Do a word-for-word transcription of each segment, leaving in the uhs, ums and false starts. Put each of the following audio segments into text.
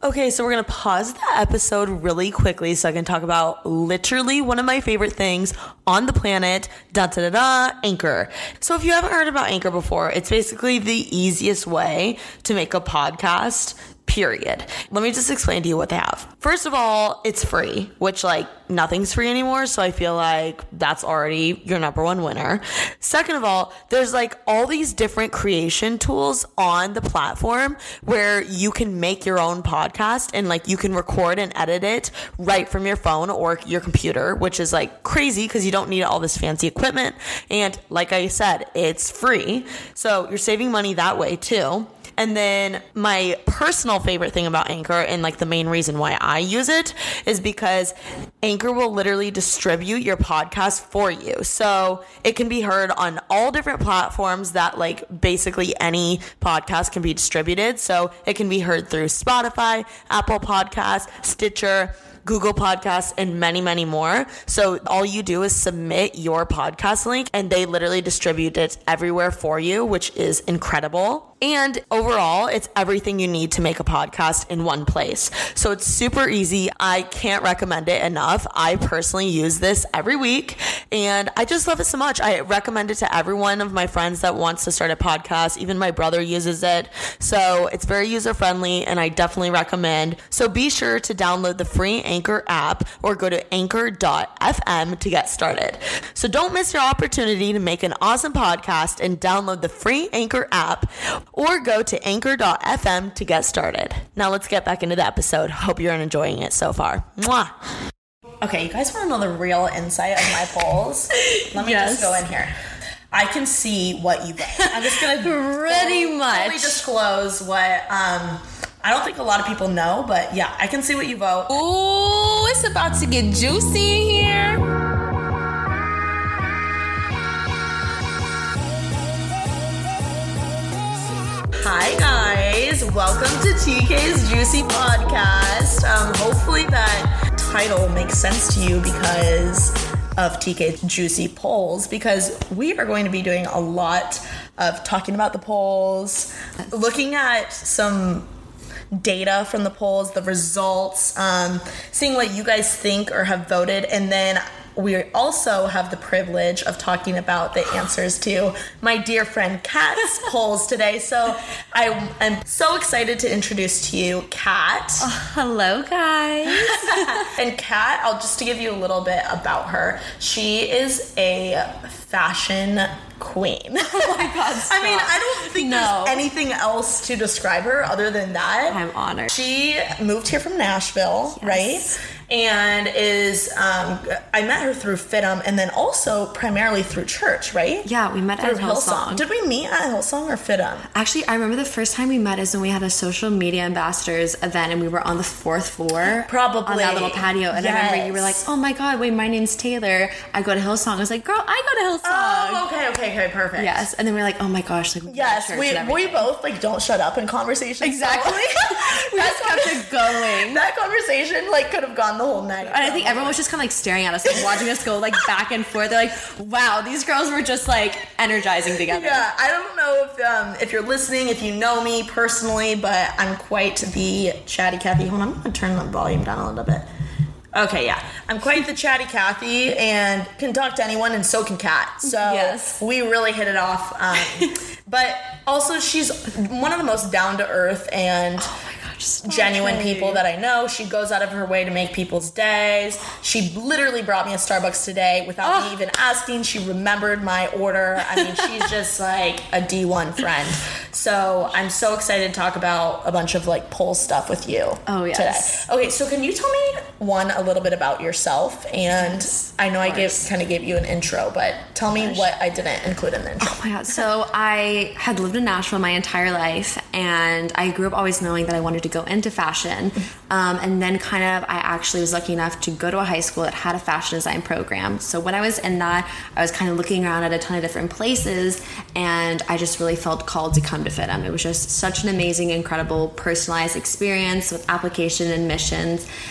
Okay, so we're going to pause the episode really quickly so I can talk about literally one of my favorite things on the planet, da da da da, Anchor. So if you haven't heard about Anchor before, it's basically the easiest way to make a podcast, period. Let me just explain to you what they have. First of all, it's free, which like nothing's free anymore. So I feel like that's already your number one winner. Second of all, there's like all these different creation tools on the platform where you can make your own podcast and like you can record and edit it right from your phone or your computer, which is like crazy because you don't need all this fancy equipment. And like I said, it's free. So you're saving money that way too. And then my personal favorite thing about Anchor and like the main reason why I use it is because Anchor will literally distribute your podcast for you. So it can be heard on all different platforms that like basically any podcast can be distributed. So it can be heard through Spotify, Apple Podcasts, Stitcher, Google Podcasts, and many, many more. So all you do is submit your podcast link and they literally distribute it everywhere for you, which is incredible. And overall, it's everything you need to make a podcast in one place. So it's super easy. I can't recommend it enough. I personally use this every week and I just love it so much. I recommend it to every one of my friends that wants to start a podcast. Even my brother uses it. So it's very user friendly and I definitely recommend. So be sure to download the free Anchor app or go to anchor dot f m to get started. So don't miss your opportunity to make an awesome podcast and download the free Anchor app or go to anchor dot f m to get started. Now let's get back into the episode. Hope you're enjoying it so far. Mwah. Okay, you guys want to know the real insight of my polls? Let me yes. just go in here. I can see what you get. I'm just going to pretty fully, much fully disclose what um I don't think a lot of people know, but yeah, I can see what you vote. Ooh, it's about to get juicy in here. Hi guys, welcome to T K's Juicy Podcast. Um, hopefully that title makes sense to you because of T K's Juicy Polls, because we are going to be doing a lot of talking about the polls, looking at some data from the polls, the results, um, seeing what you guys think or have voted, and then we also have the privilege of talking about the answers to my dear friend Kat's polls today. So I am so excited to introduce to you Kat. Oh, hello, guys. And Kat, I'll just to give you a little bit about her. She is a fashion queen. Oh my God, stop. I mean, I don't think no. there's anything else to describe her other than that. I'm honored. She moved here from Nashville, yes. right? And is, um, I met her through FITM and then also primarily through church, right? Yeah, we met through at Hillsong. Hillsong. Did we meet at Hillsong or FITM? Actually, I remember the first time we met is when we had a social media ambassadors event and we were on the fourth floor. Probably. On that little patio. And yes. I remember you were like, oh my God, wait, my name's Taylor. I go to Hillsong. I was like, girl, I go to Hillsong. Oh, okay, okay, okay, perfect. Yes. And then we were like, oh my gosh. Like, yes, we we both like don't shut up in conversations. Exactly. We just kept it going. That conversation like could have gone the whole night. And I think everyone was just kind of like staring at us, like watching us go like back and forth. They're like, wow, these girls were just like energizing together. Yeah, I don't know if um, if you're listening, if you know me personally, but I'm quite the chatty Cathy. Hold on, I'm going to turn the volume down a little bit. Okay, yeah. I'm quite the chatty Cathy and can talk to anyone, and so can Kat. So yes. we really hit it off. Um, but also, she's one of the most down-to-earth and oh my gosh, genuine people that I know. She goes out of her way to make people's days. She literally brought me a Starbucks today without oh. me even asking. She remembered my order. I mean, she's just like a D one friend. So I'm so excited to talk about a bunch of like poll stuff with you oh, yes. today. Okay, so can you tell me, one, a little bit about yourself? And yes, I know I gave kind of gave you an intro, but tell me Gosh. what I didn't include in the intro. Oh my God. So I had lived in Nashville my entire life, and I grew up always knowing that I wanted to go into fashion. Um, and then kind of I actually was lucky enough to go to a high school that had a fashion design program. So when I was in that, I was kind of looking around at a ton of different places, and I just really felt called to come to FITM. It was just such an amazing, incredible, personalized experience with application and missions. And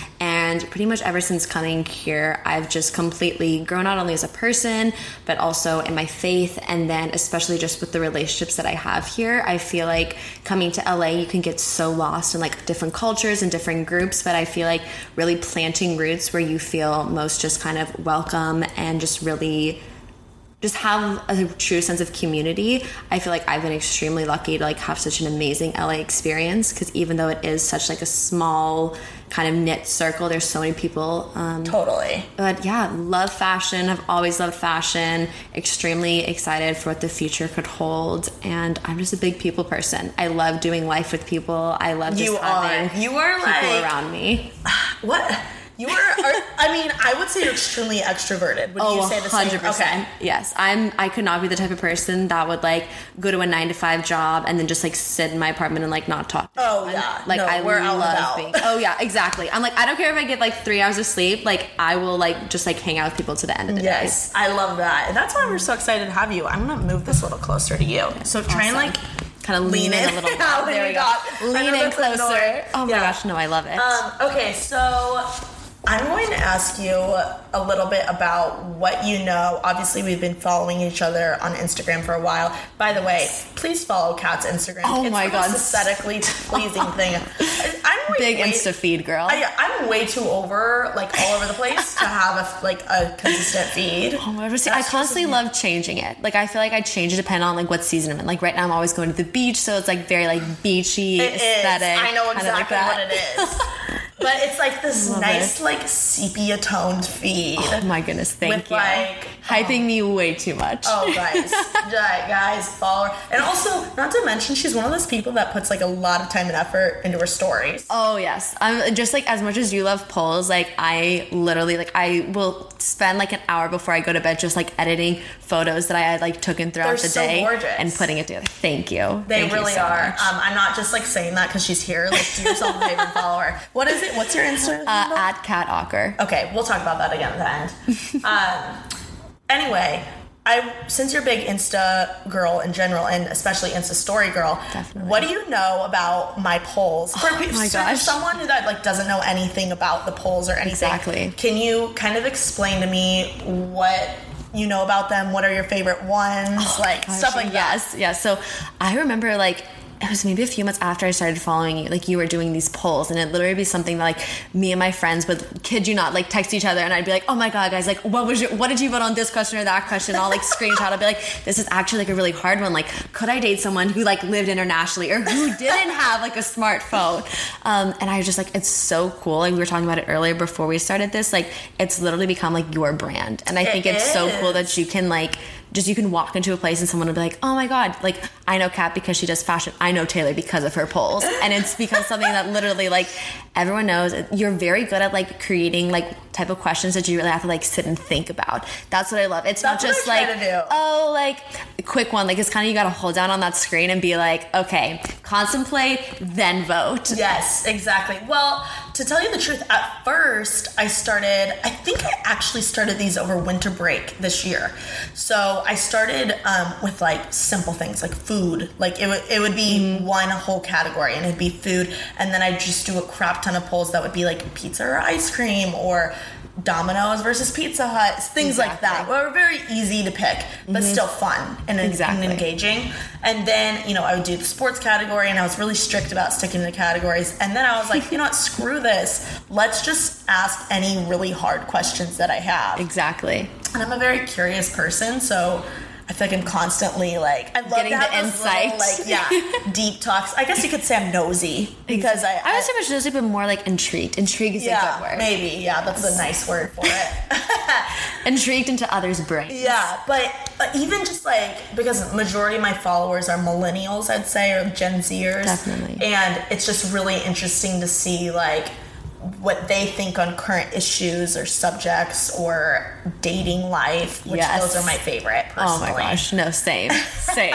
And pretty much ever since coming here, I've just completely grown not only as a person, but also in my faith. And then especially just with the relationships that I have here, I feel like coming to L A, you can get so lost in like different cultures and different groups. But I feel like really planting roots where you feel most just kind of welcome and just really just have a true sense of community. I feel like I've been extremely lucky to like have such an amazing L A experience, because even though it is such like a small kind of knit circle, there's so many people. Um, totally. But yeah, love fashion. I've always loved fashion. Extremely excited for what the future could hold. And I'm just a big people person. I love doing life with people. I love just you having are. You are people like, around me. What? You are, are, I mean, I would say you're extremely extroverted. Would oh, you say the one hundred percent. same? Okay. Yes. I'm, I could not be the type of person that would like go to a nine to five job and then just like sit in my apartment and like not talk. Oh, I'm, yeah. Like no, I we're love out being, oh yeah, exactly. I'm like, I don't care if I get like three hours of sleep. Like I will like just like hang out with people to the end of the yes, day. Yes. I love that. And that's why we're so excited to have you. I'm going to move this a little closer to you. So try Awesome. and like kind of lean, lean in a little more. There we go. Lean in closer. Oh my yeah. gosh. No, I love it. Um, okay. So I'm going to ask you a little bit about what you know. Obviously, we've been following each other on Instagram for a while. By the way, please follow Kat's Instagram. Oh it's my the god, most aesthetically pleasing thing. I'm way, big way, Insta feed girl. I, I'm way too over, like all over the place, to have a like a consistent feed. Oh my god, I constantly love changing it. Like I feel like I change it depending on like what season I'm in. Like right now, I'm always going to the beach, so it's like very like beachy it aesthetic. Is. I know exactly like what it is. But it's like this Love nice, it. like sepia toned feed. Oh my goodness, thank with you. Like hyping oh, me way too much. Oh guys, guys, follow her. And also, not to mention, she's one of those people that puts like a lot of time and effort into her stories. Oh yes, I'm just like as much as you love polls. Like I literally like I will spend like an hour before I go to bed just like editing photos that I had like taken throughout They're the so day gorgeous. And putting it together. Thank you. They Thank really you so are. Much. Um, I'm not just like saying that because she's here. Like, do yourself a favor and follow her. What is it? What's your Instagram? Uh, at Kat Ocker. Okay, we'll talk about that again at the end. um, anyway, I since you're a big Insta girl in general, and especially Insta story girl, Definitely. What do you know about my polls? For, oh my for gosh. someone who that like doesn't know anything about the polls or anything, Exactly. Can you kind of explain to me what you know about them? What are your favorite ones? Oh, like gosh, stuff like yes, that. Yes. So I remember like. It was maybe a few months after I started following you, like you were doing these polls, and it literally be something that like me and my friends would, kid you not, like text each other, and I'd be like, oh my god guys, like what was your, what did you vote on this question or that question? I'll like screenshot, I'll be like, this is actually like a really hard one, like could I date someone who like lived internationally or who didn't have like a smartphone? Um, and I was just like, it's so cool. Like we were talking about it earlier before we started this, like it's literally become like your brand, and I it think it's is. so cool that you can like just you can walk into a place and someone will be like, oh my god, like I know Kat because she does fashion. I know Taylor because of her polls. And it's become something that literally like everyone knows. You're very good at like creating like type of questions that you really have to like sit and think about. That's what I love. It's That's not just what I try like, to do. oh, like a quick one. Like it's kind of, you got to hold down on that screen and be like, okay, contemplate, then vote. Yes, exactly. Well, to tell you the truth, at first I started, I think I actually started these over winter break this year. So I started um, with like simple things like food. Like it would it would be mm-hmm. one whole category, and it'd be food, and then I'd just do a crap ton of polls that would be like pizza or ice cream or Domino's versus Pizza Hut, things exactly. like that. Were very easy to pick, but mm-hmm. still fun and, exactly. and engaging. And then, you know, I would do the sports category, and I was really strict about sticking to the categories. And then I was like, you know what, screw this. Let's just ask any really hard questions that I have. Exactly. And I'm a very curious person, so I feel like I'm constantly like, I love getting to have the those insight. little, like, yeah, deep talks. I guess you could say I'm nosy because I. I, I was so much nosy, but more like intrigued. Intrigued is yeah, a good word. Maybe, yeah, that's a nice word for it. Intrigued into others' brains. Yeah, but uh, even just like, because majority of my followers are millennials, I'd say, or Gen Zers. Definitely. And it's just really interesting to see like what they think on current issues or subjects or dating life, which yes. those are my favorite personally. Oh my gosh, no, same, same.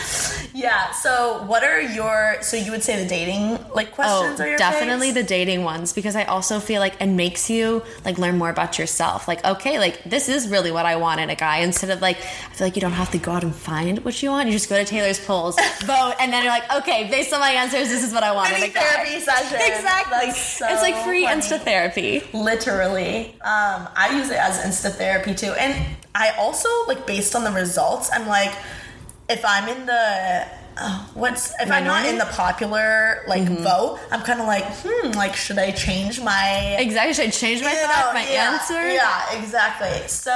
Yeah, so what are your, so you would say the dating like questions oh, are your definitely faves? The dating ones, because I also feel like it makes you like learn more about yourself. Like, okay, like this is really what I want in a guy, instead of like, I feel like you don't have to go out and find what you want. You just go to Taylor's polls, vote, and then you're like, okay, based on my answers, this is what I want in a guy. Therapy session. Exactly. So it's like free Free funny. Insta therapy. Literally. Um, I use it as Insta therapy too. And I also, like, based on the results, I'm like, if I'm in the, uh, what's, if I'm not in the popular, like, mm-hmm. vote, I'm kind of like, hmm, like, should I change my... Exactly. Should I change my thought, my yeah, answer? Yeah, exactly. So,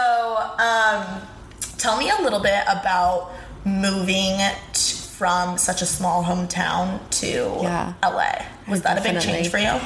um, tell me a little bit about moving t- from such a small hometown to yeah. L A. Was that Definitely. a big change for you?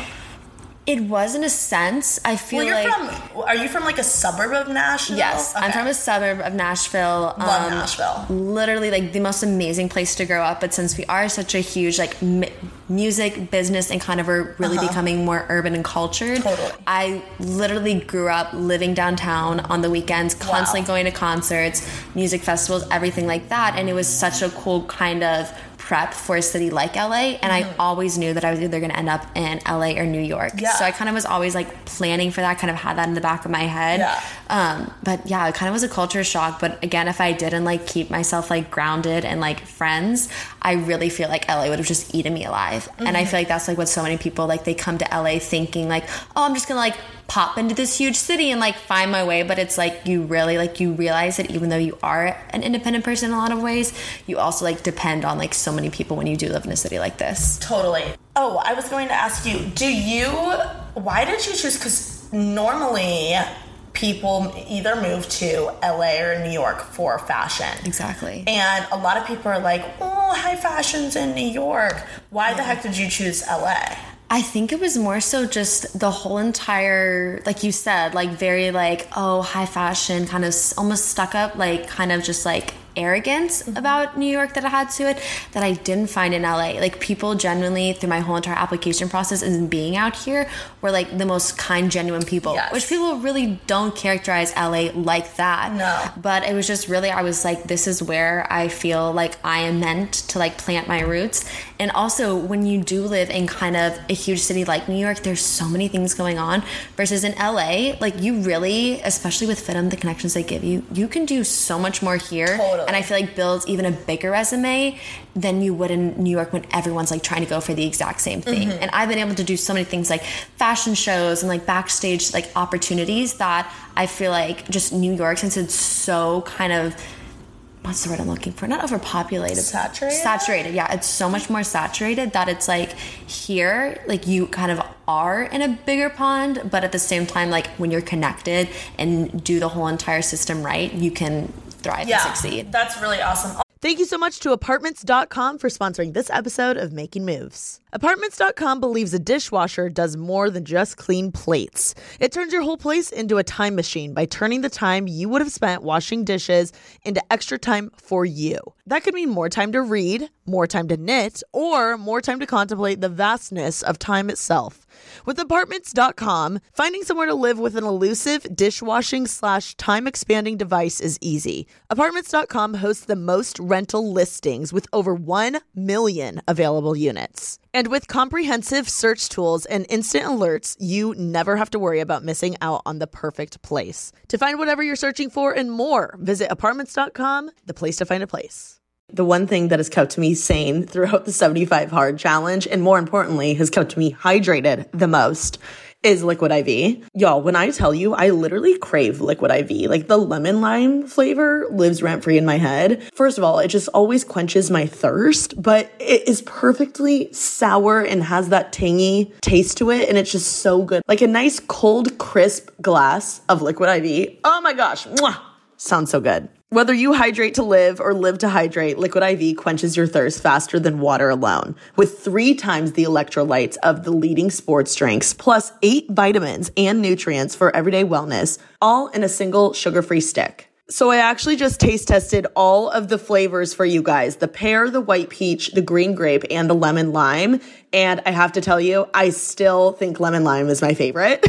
It was in a sense. I feel well, you're like... From, are you from like a suburb of Nashville? Yes, okay. I'm from a suburb of Nashville. Love um, Nashville. Literally like the most amazing place to grow up. But since we are such a huge like m- music business and kind of are really uh-huh. becoming more urban and cultured, totally. I literally grew up living downtown on the weekends, constantly wow. going to concerts, music festivals, everything like that. And it was such a cool kind of prep for a city like L A, and mm-hmm. I always knew that I was either going to end up in L A or New York. Yeah. So I kind of was always like planning for that, kind of had that in the back of my head. Yeah. Um, but yeah, it kind of was a culture shock. But again, if I didn't like keep myself like grounded and like friends, I really feel like L A would have just eaten me alive. Mm-hmm. And I feel like that's like what so many people like, they come to L A thinking like, oh, I'm just gonna like pop into this huge city and like find my way. But it's like you really like you realize that even though you are an independent person in a lot of ways, you also like depend on like so many people when you do live in a city like this. Totally. Oh, I was going to ask you, do you why did you choose, because normally people either move to L A or New York for fashion. Exactly. And a lot of people are like, oh, high fashion's in New York. Why yeah. the heck did you choose L A? I think it was more so just the whole entire, like you said, like very like, oh, high fashion, kind of almost stuck up, like kind of just like arrogance mm-hmm. about New York that I had to it that I didn't find in L A. Like people genuinely through my whole entire application process and being out here were like the most kind, genuine people, yes. which people really don't characterize L A like that. No. But it was just really, I was like, this is where I feel like I am meant to like plant my roots. And also when you do live in kind of a huge city like New York, there's so many things going on versus in L A, like you really, especially with Fitum, the connections they give you, you can do so much more here. Totally. And I feel like builds even a bigger resume than you would in New York when everyone's like trying to go for the exact same thing. Mm-hmm. And I've been able to do so many things like fashion shows and like backstage like opportunities that I feel like just New York, since it's so kind of, what's the word I'm looking for? Not overpopulated. Saturated? Saturated, yeah. It's so much more saturated that it's like here, like you kind of are in a bigger pond, but at the same time, like when you're connected and do the whole entire system right, you can thrive yeah, and succeed. That's really awesome. Thank you so much to Apartments dot com for sponsoring this episode of Making Moves. Apartments dot com believes a dishwasher does more than just clean plates. It turns your whole place into a time machine by turning the time you would have spent washing dishes into extra time for you. That could mean more time to read, more time to knit, or more time to contemplate the vastness of time itself. With Apartments dot com, finding somewhere to live with an elusive dishwashing slash time expanding device is easy. Apartments dot com hosts the most rental listings with over one million available units. And with comprehensive search tools and instant alerts, you never have to worry about missing out on the perfect place. To find whatever you're searching for and more, visit Apartments dot com, the place to find a place. The one thing that has kept me sane throughout the seventy-five hard challenge, and more importantly, has kept me hydrated the most, is Liquid I V. Y'all, when I tell you, I literally crave Liquid I V. Like the lemon lime flavor lives rent free in my head. First of all, it just always quenches my thirst, but it is perfectly sour and has that tangy taste to it. And it's just so good. Like a nice cold, crisp glass of Liquid I V. Oh my gosh. Mwah! Sounds so good. Whether you hydrate to live or live to hydrate, Liquid I V quenches your thirst faster than water alone. With three times the electrolytes of the leading sports drinks, plus eight vitamins and nutrients for everyday wellness, all in a single sugar-free stick. So I actually just taste tested all of the flavors for you guys. The pear, the white peach, the green grape, and the lemon lime. And I have to tell you, I still think lemon lime is my favorite.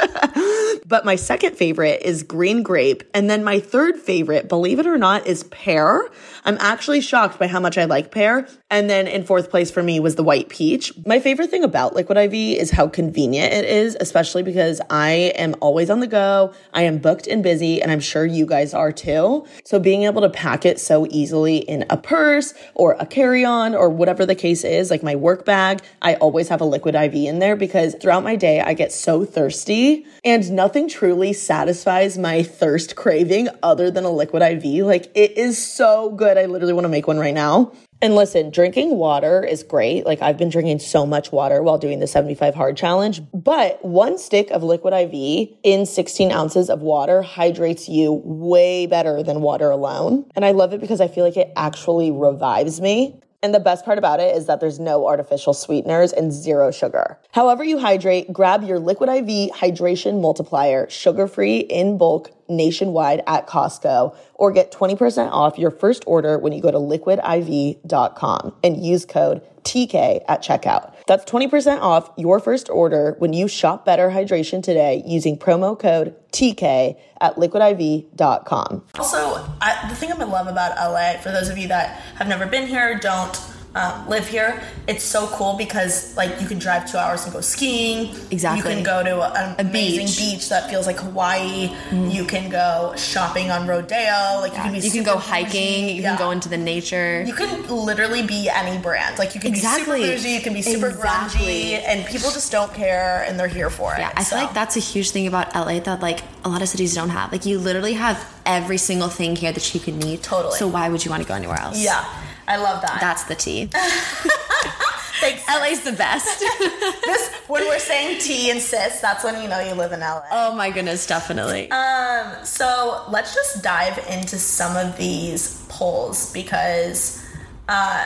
But my second favorite is green grape. And then my third favorite, believe it or not, is pear. I'm actually shocked by how much I like pear. And then in fourth place for me was the white peach. My favorite thing about Liquid I V is how convenient it is, especially because I am always on the go. I am booked and busy, and I'm sure you guys are too. So being able to pack it so easily in a purse or a carry-on or whatever the case is, like my work bag, I always have a Liquid I V in there because throughout my day, I get so thirsty, and nothing truly satisfies my thirst craving other than a Liquid I V. Like, it is so good. I literally want to make one right now. And listen, drinking water is great. Like, I've been drinking so much water while doing the seventy-five hard challenge, but one stick of Liquid I V in sixteen ounces of water hydrates you way better than water alone. And I love it because I feel like it actually revives me. And the best part about it is that there's no artificial sweeteners and zero sugar. However you hydrate, grab your Liquid I V Hydration Multiplier, sugar-free in bulk nationwide at Costco, or get twenty percent off your first order when you go to liquid I V dot com and use code T K at checkout. That's twenty percent off your first order when you shop Better Hydration today using promo code T K at liquid I V dot com. Also, I, the thing I love about L A, for those of you that have never been here, don't um, live here, it's so cool because, like, you can drive two hours and go skiing. Exactly. You can go to an A amazing beach. beach that feels like Hawaii. Mm. You can go shopping on Rodeo. Like, Yeah. you can be You can super go hiking. bougie. You Yeah. can go into the nature. You can literally be any brand. Like, you can Exactly. be super bougie, you can be super Exactly. grungy, and people just don't care, and they're here for it. Yeah, I so. feel like that's a huge thing about L A that, like, a lot of cities don't have. Like, you literally have every single thing here that you could need. Totally. So why would you want to go anywhere else? Yeah, I love that. That's the tea. Thanks. L A's the best. This, when we're saying tea and sis, that's when you know you live in L A. Oh my goodness, definitely. Um, so let's just dive into some of these polls because um,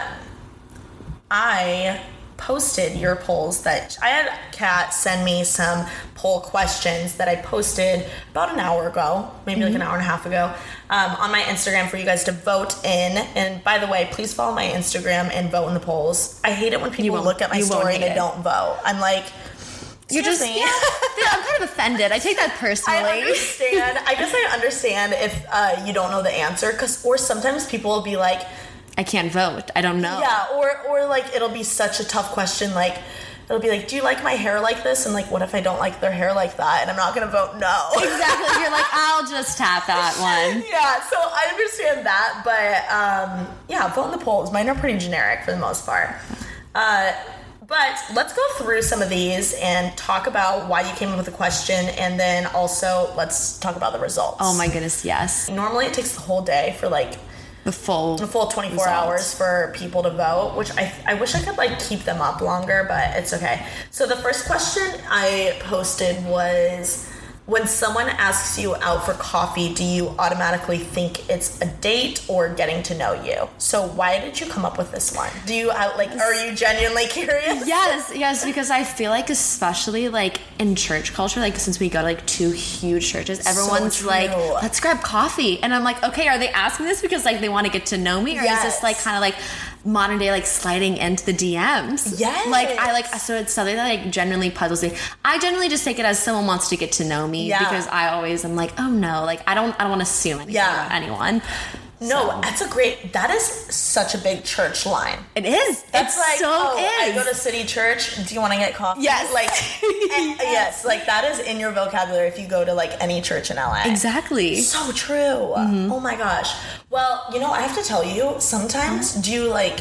I posted your polls that I had Kat send me some poll questions that I posted about an hour ago, maybe mm-hmm. like an hour and a half ago, um, on my Instagram for you guys to vote in. And by the way, please follow my Instagram and vote in the polls. I hate it when people look at my story and they don't vote. I'm like, you're just, me. yeah, I'm kind of offended. I take that personally. I understand. I guess I understand if uh, you don't know the answer, cause, or sometimes people will be like, I can't vote. I don't know. Yeah, or or like it'll be such a tough question. Like it'll be like, do you like my hair like this? And like, what if I don't like their hair like that? And I'm not gonna vote no. Exactly. You're like, I'll just tap that one. Yeah. So I understand that, but um, yeah, vote in the polls. Mine are pretty generic for the most part. Uh, but let's go through some of these and talk about why you came up with a question, and then also let's talk about the results. Oh my goodness, yes. Normally it takes the whole day for like. The full, the full twenty-four results. hours for people to vote, which I I wish I could like keep them up longer, but it's okay. So the first question I posted was, when someone asks you out for coffee, do you automatically think it's a date or getting to know you? So why did you come up with this one? Do you uh, like, are you genuinely curious? Yes, yes, because I feel like, especially like in church culture, like since we go to like two huge churches, everyone's so like, let's grab coffee. And I'm like, okay, are they asking this because like they want to get to know me? Or Yes. is this like kind of like modern day like sliding into the D Ms? Yes. Like I like, so it's something that like genuinely puzzles me. I generally just take it as someone wants to get to know me. Yeah. Because I always am like, oh no, like I don't I don't want to assume anything Yeah. about anyone. No, So. that's a great, that is such a big church line. It is. That's it like, so oh, is. I go to City Church, do you want to get coffee? Yes. Like, eh, yes, like that is in your vocabulary if you go to like any church in L A. Exactly. So true. Mm-hmm. Oh my gosh. Well, you know, I have to tell you, sometimes do you like,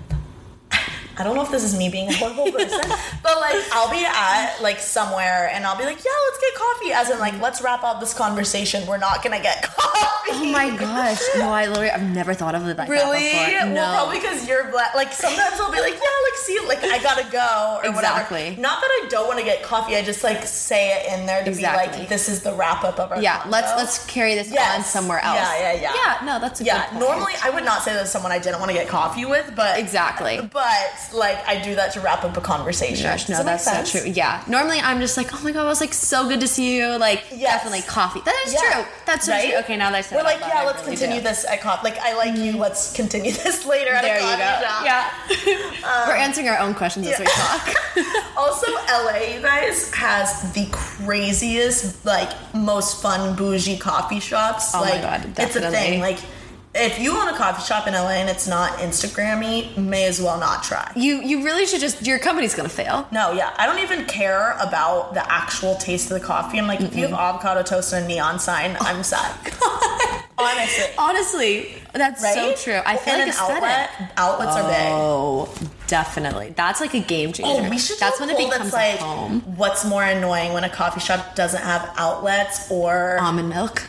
I don't know if this is me being a horrible person, but like I'll be at like somewhere and I'll be like, yeah, let's get coffee. As in like, let's wrap up this conversation. We're not gonna get coffee. Oh my gosh. No, I literally, I've never thought of it like Really? that before. No. Well, probably because you're black. Like sometimes I'll be like, yeah, like see, like I gotta go or Exactly. whatever. Not that I don't want to get coffee. I just like say it in there to Exactly. be like, this is the wrap up of our Yeah, convo. let's let's carry this Yes. on somewhere else. Yeah, yeah, yeah. Yeah, no, that's a Yeah, good point. normally I would not say that to someone I didn't want to get coffee with, but Exactly. But like I do that to wrap up a conversation. Gosh, Does no, that make that's so sense? true. Yeah. Normally I'm just like, oh my god, it was like so good to see you. Like Yes. definitely coffee. That is Yeah. true. That's so Right? true. Okay, now that I said We're it like, out loud, yeah, I let's really continue do. this at coffee. Like I like you. Let's continue this later at There a you coffee go. shop. Yeah. We're answering our own questions as we Yeah. talk. Also, L A, you guys, has the craziest, like, most fun bougie coffee shops. Oh my like, God, it's a definitely. thing. Like, if you own a coffee shop in L A and it's not Instagram-y, may as well not try. You you really should just, your company's gonna fail. No, yeah. I don't even care about the actual taste of the coffee. I'm like, Mm-mm. if you have avocado toast and a neon sign, oh, I'm sad. Honestly. Honestly, that's right? so true. I feel and like aesthetic. Outlet, outlets oh, are big. Oh, definitely. That's like a game changer. Oh, we should That's do a when it poll becomes that's like, home. What's more annoying when a coffee shop doesn't have outlets or... Almond milk.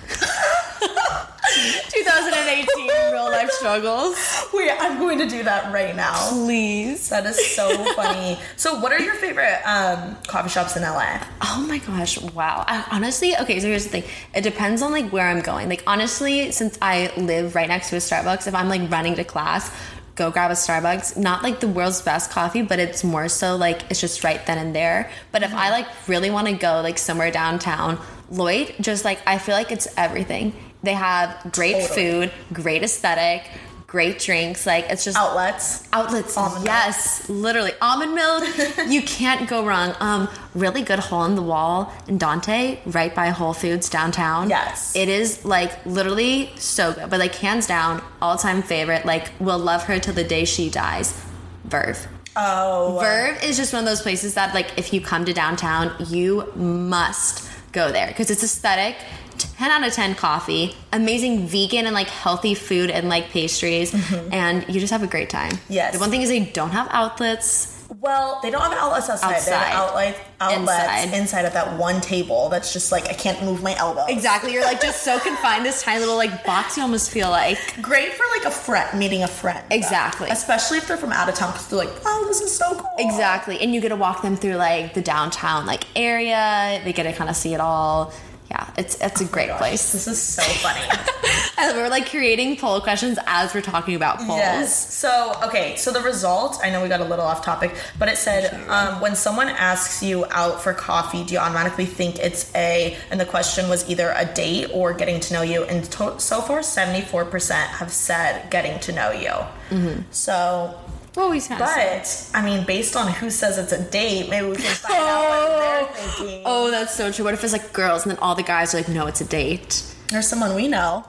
twenty eighteen real life struggles. Wait, I'm going to do that right now. Please. That is so funny. So what are your favorite um, coffee shops in L A? Oh my gosh, wow. I, honestly, okay, so here's the thing. It depends on like where I'm going. Like honestly, since I live right next to a Starbucks, if I'm like running to class, go grab a Starbucks. Not like the world's best coffee, but it's more so like it's just right then and there. But if mm-hmm. I like really want to go like somewhere downtown, Lloyd, just like I feel like it's everything. They have great totally. food, great aesthetic, great drinks. Like it's just outlets. Outlets. Almond yes, milk. Literally almond milk. You can't go wrong. Um, really good hole in the wall in Dante, right by Whole Foods downtown. Yes, it is like literally so good. But like hands down, all time favorite. Like will love her till the day she dies. Verve. Oh, Verve is just one of those places that like if you come to downtown, you must go there because it's aesthetic. ten out of ten coffee, amazing vegan and like healthy food and like pastries, mm-hmm. and you just have a great time. Yes. The one thing is they don't have outlets. Well, they don't have outlets outside. outside. They have outlet, outlets inside. inside of that one table that's just like I can't move my elbow. Exactly. You're like just so confined, this tiny little like box you almost feel like. Great for like a friend, meeting a friend. Exactly. Though. Especially if they're from out of town because they're like, oh, this is so cool. Exactly. And you get to walk them through like the downtown like area. They get to kind of see it all. Yeah, it's it's a great oh place. This is so funny. And we're like creating poll questions as we're talking about polls. Yes. So, okay, so the result, I know we got a little off topic, but it said um, when someone asks you out for coffee, do you automatically think it's a, and the question was either a date or getting to know you. And to, so far, seventy-four percent have said getting to know you. Mm-hmm. So... Well, we kind of But, I mean, based on who says it's a date, maybe we can find oh. out what they're thinking. Oh, that's so true. What if it's like girls and then all the guys are like, no, it's a date? There's someone we know.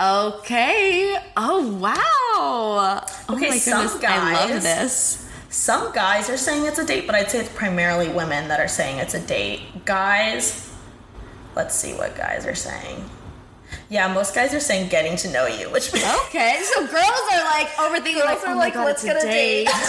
Okay. Oh, wow. Oh okay, my some goodness. guys, I love this. Some guys are saying it's a date, but I'd say it's primarily women that are saying it's a date. Guys, let's see what guys are saying. Yeah, most guys are saying getting to know you, which means... Okay, so girls are like overthinking, girls like, are oh like, my God, let's it's get a date. date.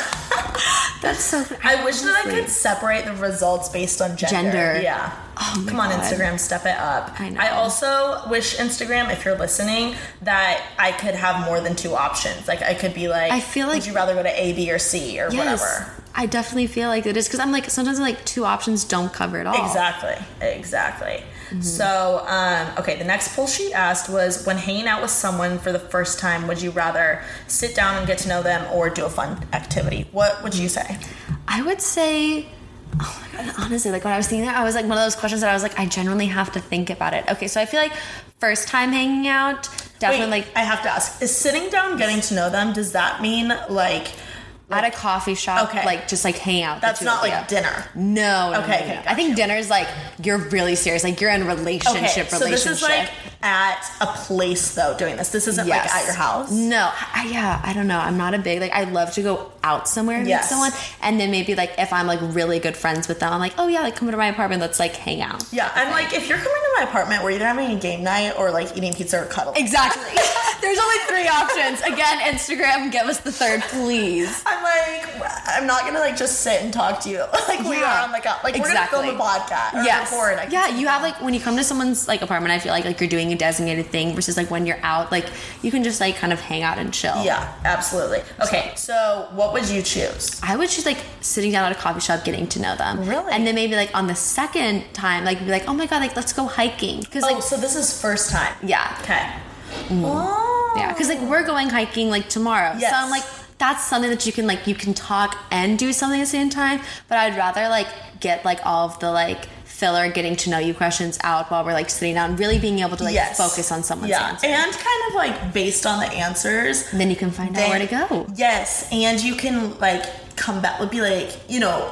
That's so I, I wish that I could separate the results based on gender. Gender. Yeah. Oh my Come on, God. Instagram, step it up. I know. I also wish Instagram, if you're listening, that I could have more than two options. Like, I could be like, I feel like, would you rather go to A, B, or C, or yes, whatever? I definitely feel like it is, because I'm like, sometimes like two options don't cover it all. Exactly. Exactly. Mm-hmm. So, um, okay, the next poll she asked was, when hanging out with someone for the first time, would you rather sit down and get to know them or do a fun activity? What would you say? I would say, oh my God, honestly, like when I was thinking that, I was like one of those questions that I was like, I genuinely have to think about it. Okay, so I feel like first time hanging out, definitely. Wait, like I have to ask, is sitting down getting to know them, does that mean like... At a coffee shop, okay. like just like hang out. That's not like dinner. No. no okay. No, okay no. I think dinner is like you're really serious. Like you're in relationship. Okay. So relationship. this is like at a place though. Doing this. This isn't yes. like at your house. No. I, yeah. I don't know. I'm not a big like. I love to go out somewhere and yes. meet someone, and then maybe like if I'm like really good friends with them, I'm like, oh yeah, like come to my apartment. Let's like hang out. Yeah. And like if you're coming to my apartment, we're either having a game night or like eating pizza or cuddling. Exactly. There's only three options. Again, Instagram, give us the third, please. I'm like, I'm not gonna like just sit and talk to you like yeah. we are on like a, like exactly. we're gonna film a podcast. Or yes. record. I yeah, you have like when you come to someone's like apartment, I feel like like you're doing a designated thing versus like when you're out, like you can just like kind of hang out and chill. Yeah, absolutely. Okay, so what would you choose? I would choose like sitting down at a coffee shop, getting to know them. Really? And then maybe like on the second time, like be like, oh my God, like let's go hiking. Because oh, like so this is first time. Yeah. Okay. Mm. Oh. Yeah, because like we're going hiking like tomorrow. Yes. So I'm like, that's something that you can like you can talk and do something at the same time. But I'd rather like get like all of the like filler getting to know you questions out while we're like sitting down, really being able to like yes. focus on someone's yeah. answer. And kind of like based on the answers, and then you can find then, out where to go. Yes, and you can like come back and be like, you know,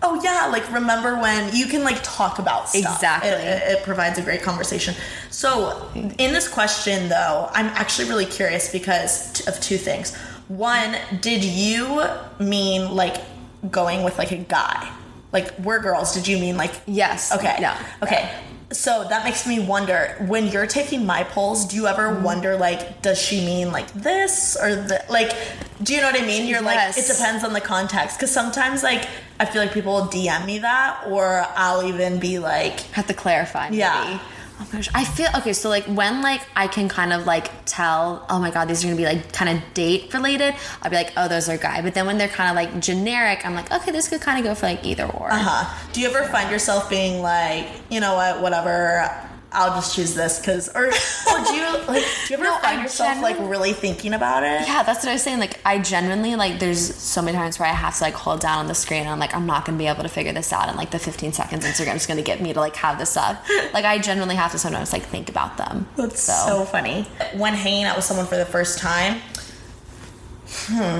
oh yeah, like remember when you can like talk about stuff. Exactly. It, it, it provides a great conversation. So in this question though, I'm actually really curious because t- of two things. One, did you mean like going with like a guy? Like we're girls, did you mean like... Yes. Okay. No. Okay. So that makes me wonder, when you're taking my polls, do you ever mm. wonder, like, does she mean, like, this or the, like, do you know what I mean? You're yes. like, it depends on the context. Because sometimes, like, I feel like people will D M me that, or I'll even be like... Have to clarify, maybe. Yeah. Oh my gosh. I feel, okay, so, like, when, like, I can kind of, like, tell, oh my god, these are going to be, like, kind of date-related, I'll be like, oh, those are guy. But then when they're kind of, like, generic, I'm like, okay, this could kind of go for, like, either or. Uh-huh. Do you ever find yourself being like, you know what, whatever... I'll just choose this because, or, or do you like? Do you ever no, find I yourself like really thinking about it? Yeah, that's what I was saying. Like, I genuinely like. There's so many times where I have to like hold down on the screen, and I'm like, I'm not gonna be able to figure this out in like the fifteen seconds Instagram's gonna get me to like have this up. Like, I genuinely have to sometimes like think about them. That's so, so funny. When hanging out with someone for the first time, hmm,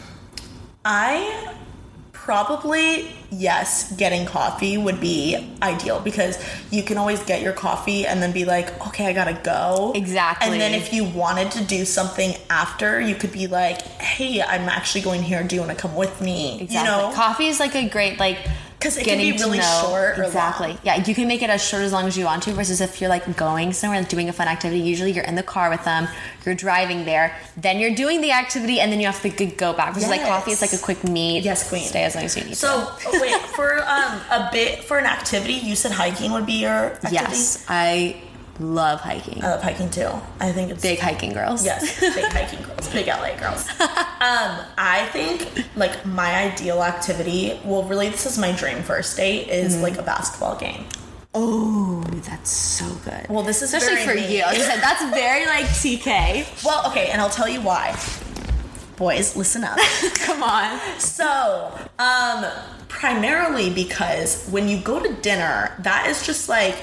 I. Probably, yes, getting coffee would be ideal because you can always get your coffee and then be like, okay, I gotta go. Exactly. And then if you wanted to do something after, you could be like, hey, I'm actually going here. Do you want to come with me? Exactly. You know? Coffee is like a great, like, because it can be really short or exactly long. Yeah, you can make it as short as long as you want to, versus if you're like going somewhere and doing a fun activity, usually you're in the car with them, you're driving there, then you're doing the activity, and then you have to go back, versus yes. like coffee is like a quick meet. Yes, queen. Stay as long as you need so, to. So wait, for um a bit for an activity, you said hiking would be your activity? Yes, I love hiking. I love hiking too. I think it's big hiking girls. Yes, big hiking girls, big L A girls. Um, I think like my ideal activity, well, really, this is my dream first date, is mm-hmm. like a basketball game. Oh, that's so good. Well, this is especially for me. you. I said that's very like T K. Well, okay, and I'll tell you why. Boys, listen up. Come on. So, um, primarily because when you go to dinner, that is just like.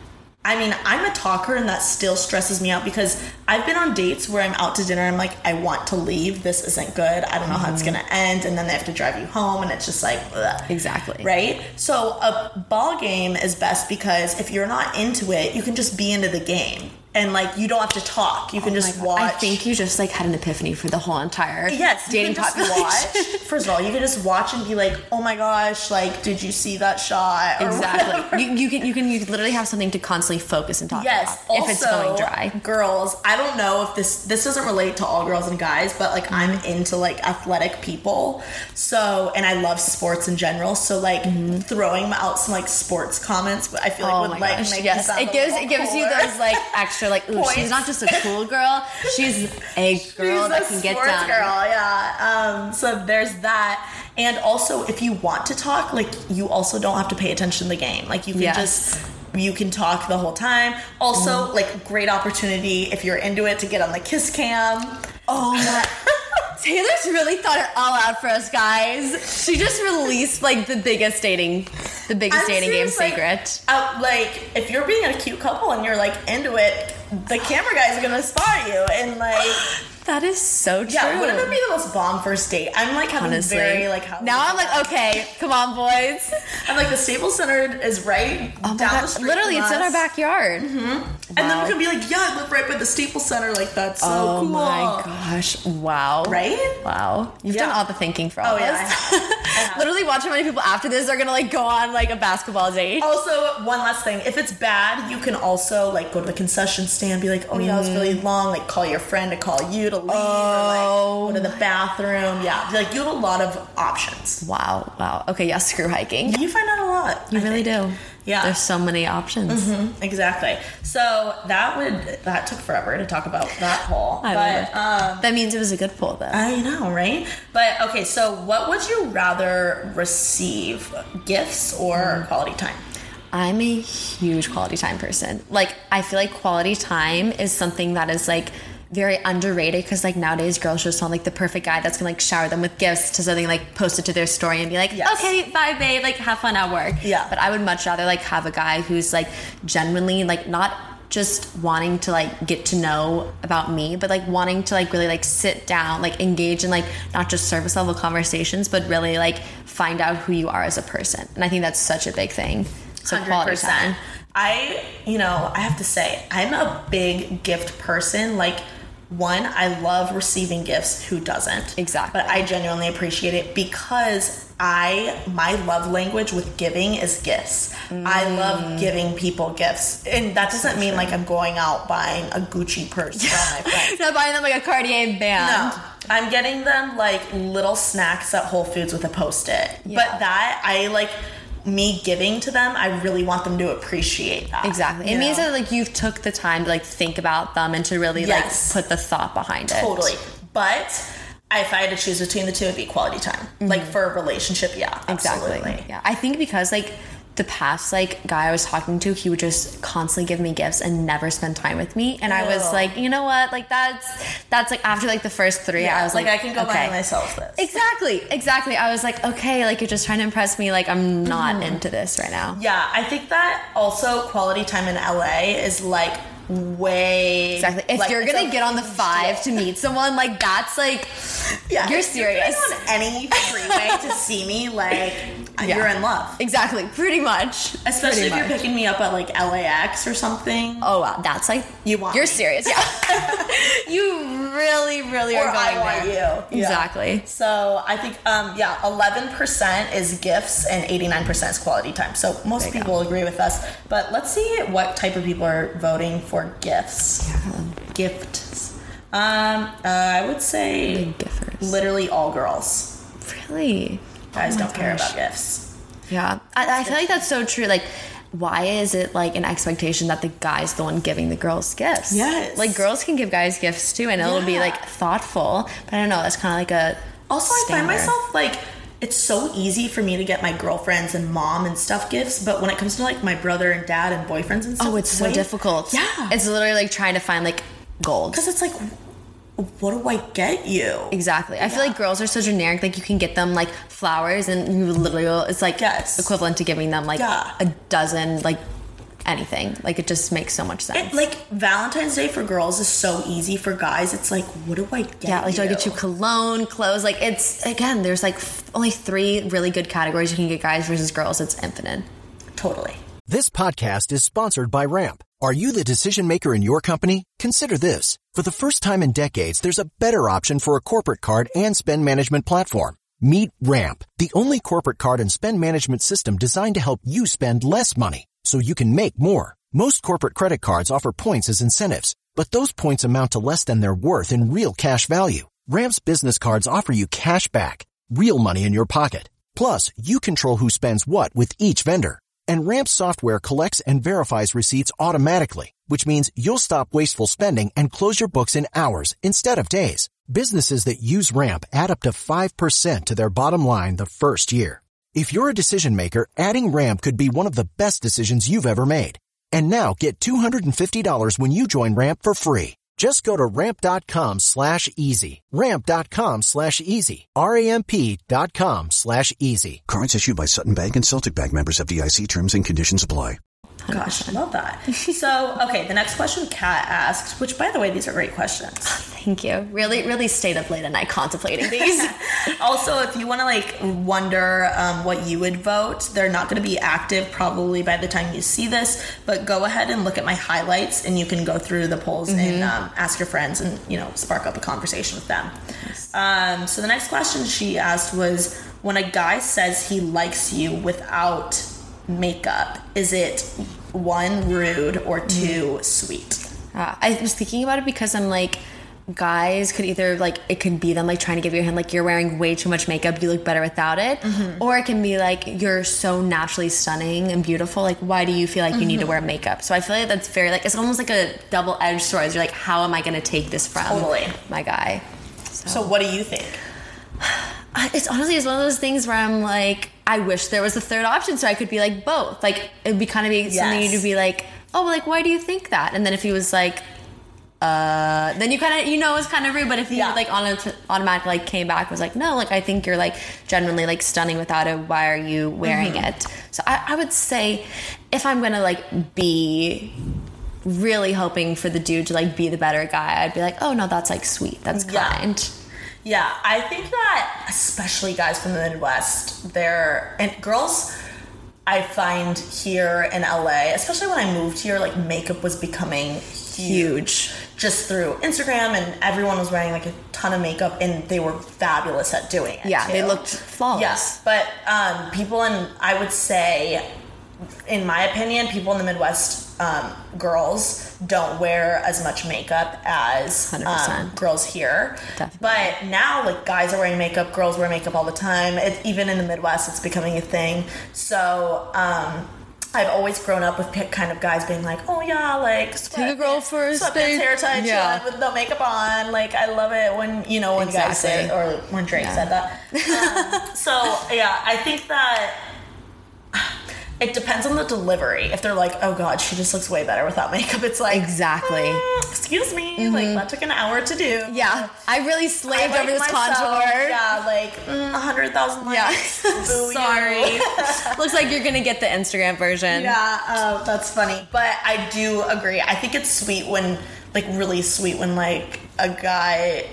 I mean, I'm a talker and that still stresses me out because I've been on dates where I'm out to dinner and I'm like, I want to leave. This isn't good. I don't know how it's going to end. And then they have to drive you home and it's just like, ugh. Exactly. Right? So a ball game is best because if you're not into it, you can just be into the game. And, like, you don't have to talk. You can oh just watch. I think you just, like, had an epiphany for the whole entire yes, dating you can just population. Watch. First of all, you can just watch and be like, oh, my gosh, like, did you see that shot? Or exactly. You, you, can, you can you can literally have something to constantly focus and talk yes, about also, if it's going dry. Girls, I don't know if this, this doesn't relate to all girls and guys, but, like, I'm into, like, athletic people. So, and I love sports in general. So, like, mm-hmm. throwing out some, like, sports comments, I feel like oh would, my like, gosh. make yes. me sound it gives a It gives cooler. you those, like, extra, like, ooh, she's not just a cool girl, she's a girl she's that a can get sports done. girl, yeah. Um, so there's that. And also, if you want to talk, like, you also don't have to pay attention to the game. Like, you can yes. just, you can talk the whole time. Also, mm. like, great opportunity, if you're into it, to get on the kiss cam. Oh my... Taylor's really thought it all out for us, guys. She just released, like, the biggest dating, the biggest I'm dating serious, game like, secret. Uh, like, if you're being a cute couple and you're, like, into it, the camera guys are gonna spot you, and, like... That is so true. Yeah, wouldn't it be the most bomb first date? I'm like having Honestly. very like how now I'm like, okay, come on, boys. I'm like the Staples Center is right oh down God. the street. Literally, from it's us. in our backyard. Mm-hmm. Wow. And then we can be like, yeah, I live right by the Staples Center. Like that's so oh cool. Oh my gosh! Wow. Right? Wow. You've yeah. done all the thinking for all oh, of yeah, us. I have. I have. Literally, watch how many people after this are gonna like go on like a basketball date. Also, one last thing: if it's bad, you can also like go to the concession stand, be like, oh yeah, mm. it was really long. Like call your friend to call you to leave. Oh. Or, like, go to the bathroom. Yeah, like you have a lot of options. Wow, wow. Okay, yeah, screw hiking. You find out a lot. You I really think. do. Yeah, there's so many options. Mm-hmm, exactly. So that would that took forever to talk about that poll. I but um, that means it was a good poll, though. I know, right? But okay, so what would you rather receive, gifts or mm. quality time? I'm a huge quality time person. Like, I feel like quality time is something that is like very underrated because like nowadays girls just want like the perfect guy that's gonna like shower them with gifts to something like post it to their story and be like yes. okay bye babe, like have fun at work. Yeah, but I would much rather like have a guy who's like genuinely like not just wanting to like get to know about me, but like wanting to like really like sit down, like engage in like not just surface level conversations, but really like find out who you are as a person. And I think that's such a big thing. So quality time. I, you know, I have to say, I'm a big gift person. Like, one, I love receiving gifts. Who doesn't? Exactly. But I genuinely appreciate it because I, my love language with giving is gifts. Mm. I love giving people gifts. And that doesn't so mean true. Like I'm going out buying a Gucci purse for all my friends. Not buying them like a Cartier band. No. I'm getting them like little snacks at Whole Foods with a Post-it. Yeah. But that, I like... me giving to them, I really want them to appreciate that. Exactly. It know? means that like you took the time to like think about them and to really yes. like put the thought behind it. Totally. But if I had to choose between the two, it'd be quality time. Mm-hmm. Like for a relationship, yeah. Absolutely. Exactly. Yeah. I think because like the past like guy I was talking to, he would just constantly give me gifts and never spend time with me. And Ew. I was like, you know what? Like that's that's like after like the first three, yeah, I was like, like I can go okay. buy myself this. Exactly, exactly. I was like, okay, like you're just trying to impress me. Like I'm not mm. into this right now. Yeah, I think that also quality time in L A is like way exactly. If like, you're gonna get on the five to meet someone, like that's like yeah, you're serious. You're on any freeway to see me, like yeah. you're in love. Exactly, pretty much. Especially pretty if much. You're picking me up at like L A X or something. Oh wow, that's like you want. You're me. serious, yeah. You really, really or are going I want there. You exactly. Yeah. So I think um yeah, eleven percent is gifts and eighty-nine percent is quality time. So most people will agree with us. But let's see what type of people are voting for. For gifts. Yeah. Gifts. Um, uh, I would say literally all girls. Really? Guys oh don't gosh. care about gifts. Yeah. I, I feel like that's so true. Like, why is it like an expectation that the guy's the one giving the girls gifts? Yes. Like, girls can give guys gifts too, and it'll yeah. be like thoughtful. But I don't know. That's kind of like a. Also, standard. I find myself like. It's so easy for me to get my girlfriends and mom and stuff gifts, but when it comes to like my brother and dad and boyfriends and stuff, oh, it's so way, difficult. Yeah, it's literally like trying to find like gold because it's like, what do I get you? Exactly. Yeah. I feel like girls are so generic. Like you can get them like flowers, and you literally it's like yes. equivalent to giving them like yeah. a dozen like. Anything. Like it just makes so much sense. It, like Valentine's Day for girls is so easy. For guys, it's like, what do I get Yeah, like you? do I get you cologne, clothes? Like it's, again, there's like f- only three really good categories you can get guys versus girls. It's infinite. Totally. This podcast is sponsored by Ramp. Are you the decision maker in your company? Consider this. For the first time in decades, there's a better option for a corporate card and spend management platform. Meet Ramp, the only corporate card and spend management system designed to help you spend less money so you can make more. Most corporate credit cards offer points as incentives, but those points amount to less than their worth in real cash value. Ramp's business cards offer you cash back, real money in your pocket. Plus, you control who spends what with each vendor. And Ramp's software collects and verifies receipts automatically, which means you'll stop wasteful spending and close your books in hours instead of days. Businesses that use Ramp add up to five percent to their bottom line the first year. If you're a decision maker, adding Ramp could be one of the best decisions you've ever made. And now get two hundred fifty dollars when you join Ramp for free. Just go to ramp.com slash easy. Ramp.com slash easy. R-A-M-P dot com slash easy. Cards issued by Sutton Bank and Celtic Bank, members of F D I C. Terms and conditions apply. Gosh, I love that. So, okay, the next question Kat asked, which, by the way, these are great questions. Thank you. Really, really stayed up late at night contemplating these. Also, if you want to, like, wonder um, what you would vote, they're not going to be active probably by the time you see this, but go ahead and look at my highlights, and you can go through the polls mm-hmm. and um, ask your friends and, you know, spark up a conversation with them. Yes. Um, so the next question she asked was, when a guy says he likes you without makeup, is it one, rude, or two, sweet? Uh, I was thinking about it because I'm like, guys could either like, it could be them like trying to give you a hint, like you're wearing way too much makeup, you look better without it, mm-hmm. or it can be like you're so naturally stunning and beautiful, like why do you feel like you mm-hmm. need to wear makeup? So I feel like that's very like, it's almost like a double-edged sword. You're like, how am I going to take this from totally. my guy? So. so what do you think? It's honestly, it's one of those things where I'm like, I wish there was a third option so I could be like both. Like it'd be kind of be yes. something to be like, oh, well, like why do you think that? And then if he was like, uh, then you kind of, you know, it's kind of rude. But if he yeah. like on a t- automatically like came back was like, no, like I think you're like genuinely like stunning without it. Why are you wearing mm-hmm. it? So I, I would say if I'm gonna like be really hoping for the dude to like be the better guy, I'd be like, oh no, that's like sweet, that's kind. Yeah, yeah, I think that especially guys from the Midwest, they're, and girls, I find here in L A, especially when I moved here, like makeup was becoming huge just through Instagram, and everyone was wearing like a ton of makeup, and they were fabulous at doing it. Yeah, too. they looked flawless. Yes, but um, people in, I would say, in my opinion, people in the Midwest, um, girls don't wear as much makeup as um, girls here. Definitely. But now, like, guys are wearing makeup, girls wear makeup all the time. It, even in the Midwest, it's becoming a thing. So, um, I've always grown up with kind of guys being like, oh yeah, like sweat, take a girl for a sweatpants, hair tied, yeah. with no makeup on. Like, I love it when, you know, when exactly. guys say, or when Drake yeah. said that. Um, so yeah, I think that it depends on the delivery. If they're like, oh god, she just looks way better without makeup, it's like, exactly. Mm, excuse me, mm-hmm. like that took an hour to do. Yeah, I really slaved I over this myself, contour. Yeah, like a mm, hundred thousand likes. Yeah, sorry. Looks like you're gonna get the Instagram version. Yeah, uh, that's funny. But I do agree. I think it's sweet when, like, really sweet when like a guy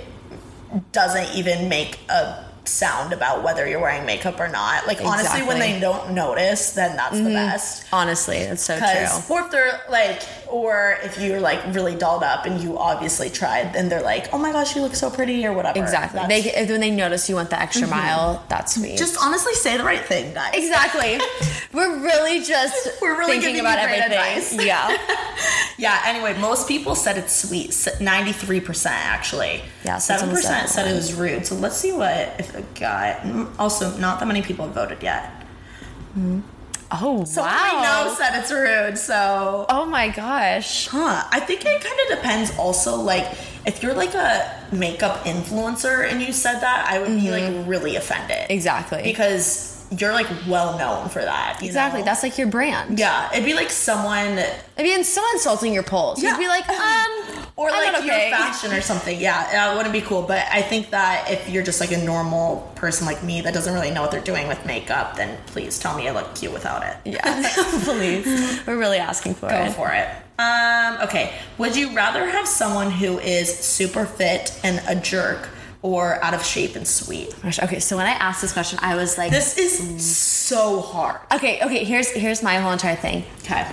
doesn't even make a sound about whether you're wearing makeup or not. Like, honestly, exactly. when they don't notice, then that's mm-hmm. the best. Honestly, that's so true. Or if they're like, or if you're like really dolled up and you obviously tried, and they're like, oh my gosh, you look so pretty, or whatever. Exactly. They, when they notice you want the extra mm-hmm. mile, that's sweet. Just honestly say the right thing, guys. Exactly. We're really just we're really thinking about everything. Advice. Yeah. Yeah. Anyway, most people said it's sweet. ninety-three percent actually. Yeah. So seven percent said it was rude. So let's see what if a guy. Also, not that many people have voted yet. Mm-hmm. Oh, so wow. So no said it's rude, so... Oh, my gosh. Huh. I think it kind of depends also, like, if you're, like, a makeup influencer and you said that, I would mm-hmm. be, like, really offended. Exactly. Because you're, like, well-known for that, you Exactly. know? That's, like, your brand. Yeah. It'd be, like, someone... It'd be so insulting your polls. Yeah. You'd be like, um... Or, like, okay. your fashion or something. Yeah, it wouldn't be cool. But I think that if you're just, like, a normal person like me that doesn't really know what they're doing with makeup, then please tell me I look cute without it. Yeah, please. We're really asking for Go it. Go for it. Um, okay. Would you rather have someone who is super fit and a jerk, or out of shape and sweet? Okay, so when I asked this question, I was like... This is so hard. Okay, okay, here's here's my whole entire thing. Okay.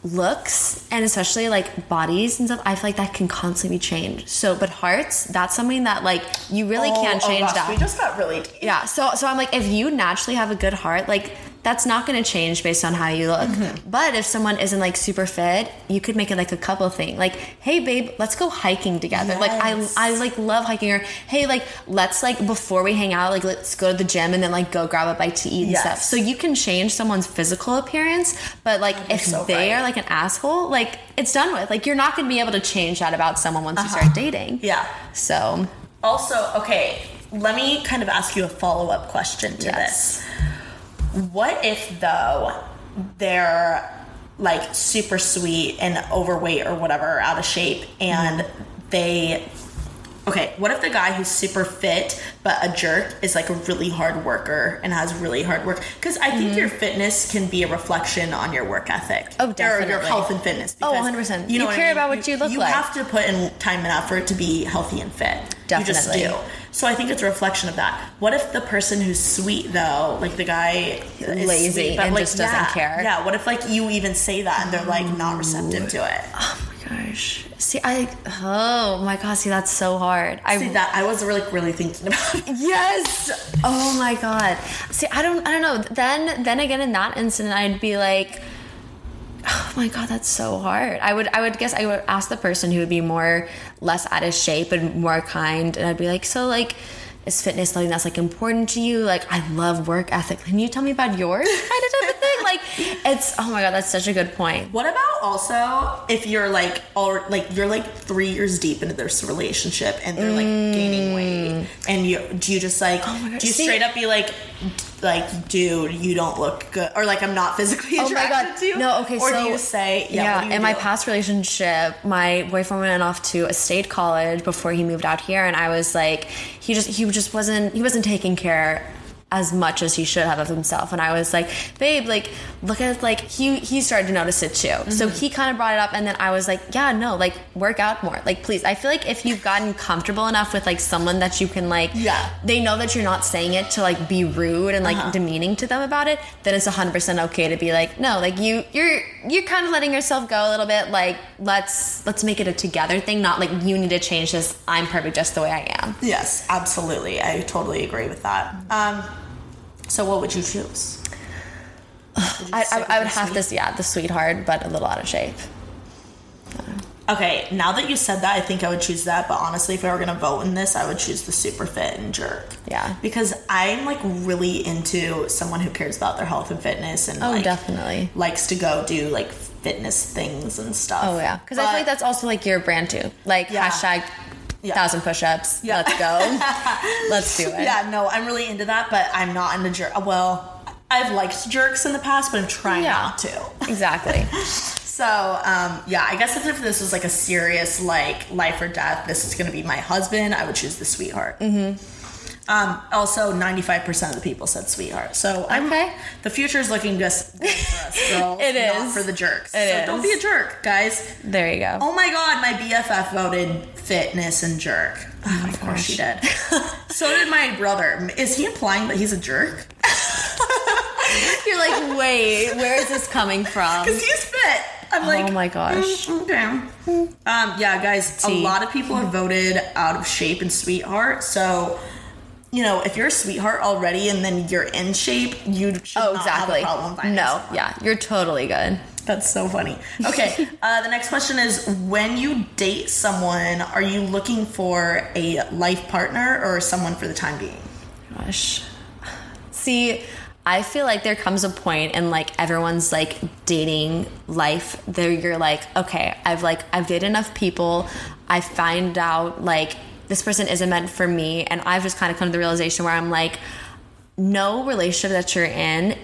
Looks, and especially like bodies and stuff, I feel like that can constantly be changed. So, but hearts, that's something that like you really oh, can't change. Oh gosh, that. We just got really deep. Yeah. So, so I'm like, if you naturally have a good heart, like that's not going to change based on how you look. Mm-hmm. But if someone isn't like super fit, you could make it like a couple thing. Like, hey babe, let's go hiking together. Yes. Like I, I like love hiking. Or hey, like let's like before we hang out, like let's go to the gym and then like go grab a bite to eat and yes. stuff. So you can change someone's physical appearance, but like if so they right. are like an asshole, like it's done with. Like you're not going to be able to change that about someone once uh-huh. you start dating. Yeah. So also, okay, let me kind of ask you a follow-up question to yes. this. What if, though, they're, like, super sweet and overweight or whatever, out of shape, and mm-hmm. they... Okay, what if the guy who's super fit but a jerk is, like, a really hard worker and has really hard work? Because I think mm-hmm. your fitness can be a reflection on your work ethic. Oh, definitely. Or your health and fitness. Oh, one hundred percent. You, know you care I mean? about what you look you like. You have to put in time and effort to be healthy and fit. Definitely. You just do. So I think it's a reflection of that. What if the person who's sweet, though, like the guy is lazy sweet, but and like, just doesn't yeah, care? Yeah, what if like you even say that and they're like not receptive to it? Oh my gosh. See, I, oh my gosh, see, that's so hard. I See, that, I was really, really thinking about it. Yes! Oh my God. See, I don't, I don't know. Then, then again, in that incident, I'd be like, oh my God, that's so hard. I would, I would guess I would ask the person who would be more, less out of shape and more kind. And I'd be like, so like, is fitness something that's like important to you? Like, I love work ethic. Can you tell me about yours? Kind of type of thing. Like, it's, oh my God, that's such a good point. What about also if you're like, or like you're like three years deep into this relationship and they're like mm. gaining weight, and you do you just like oh my God. do you See, straight up be like, like, dude, you don't look good, or like I'm not physically attracted oh my God. to you? No, okay, or so do you say yeah? yeah you in do? my past relationship, my boyfriend went off to a state college before he moved out here, and I was like, he just he just wasn't he wasn't taking care as much as he should have of himself. And I was like, babe, like, look at it. Like, he, he started to notice it too. Mm-hmm. So he kind of brought it up. And then I was like, yeah, no, like, work out more. Like, please. I feel like if you've gotten comfortable enough with, like, someone that you can, like, yeah. they know that you're not saying it to, like, be rude and, like, uh-huh. demeaning to them about it, then it's one hundred percent okay to be like, no, like, you, you're, you're kind of letting yourself go a little bit. Like, let's, let's make it a together thing. Not like, you need to change this. I'm perfect just the way I am. Yes, absolutely. I totally agree with that. Um, So what would you choose? Would you I, I, I would have sweet? this, yeah, the sweetheart, but a little out of shape. Okay, now that you said that, I think I would choose that. But honestly, if I were going to vote in this, I would choose the super fit and jerk. Yeah. Because I'm, like, really into someone who cares about their health and fitness. And, oh, like, definitely. likes to go do, like, fitness things and stuff. Oh, yeah. Because I feel like that's also, like, your brand, too. Like, yeah. hashtag... Yeah. Thousand push-ups. Yeah. Let's go. Let's do it. Yeah, no, I'm really into that, but I'm not into jerk. Well, I've liked jerks in the past, but I'm trying yeah. not to. Exactly. So, um, yeah, I guess if this was like a serious, like, life or death, this is going to be my husband, I would choose the sweetheart. Mm-hmm. Um, also, ninety-five percent of the people said sweetheart. So, I'm, okay. the future is looking just good for us girls. It is. Not for the jerks. It so is. don't be a jerk, guys. There you go. Oh my god, my B F F voted fitness and jerk. Oh, of course she did. So did my brother. Is he implying that he's a jerk? You're like, wait, where is this coming from? Because he's fit. I'm like, oh my gosh. Mm, okay. Um, yeah, guys, Tea. a lot of people have voted out of shape and sweetheart. So, you know, if you're a sweetheart already and then you're in shape, you should oh, not exactly. have a problem finding No, someone. yeah, you're totally good. That's so funny. Okay, uh, the next question is, when you date someone, are you looking for a life partner or someone for the time being? Gosh. See, I feel like there comes a point in, like, everyone's, like, dating life there you're like, okay, I've, like, I've dated enough people. I find out, like, this person isn't meant for me. And I've just kind of come to the realization where I'm like, no relationship that you're in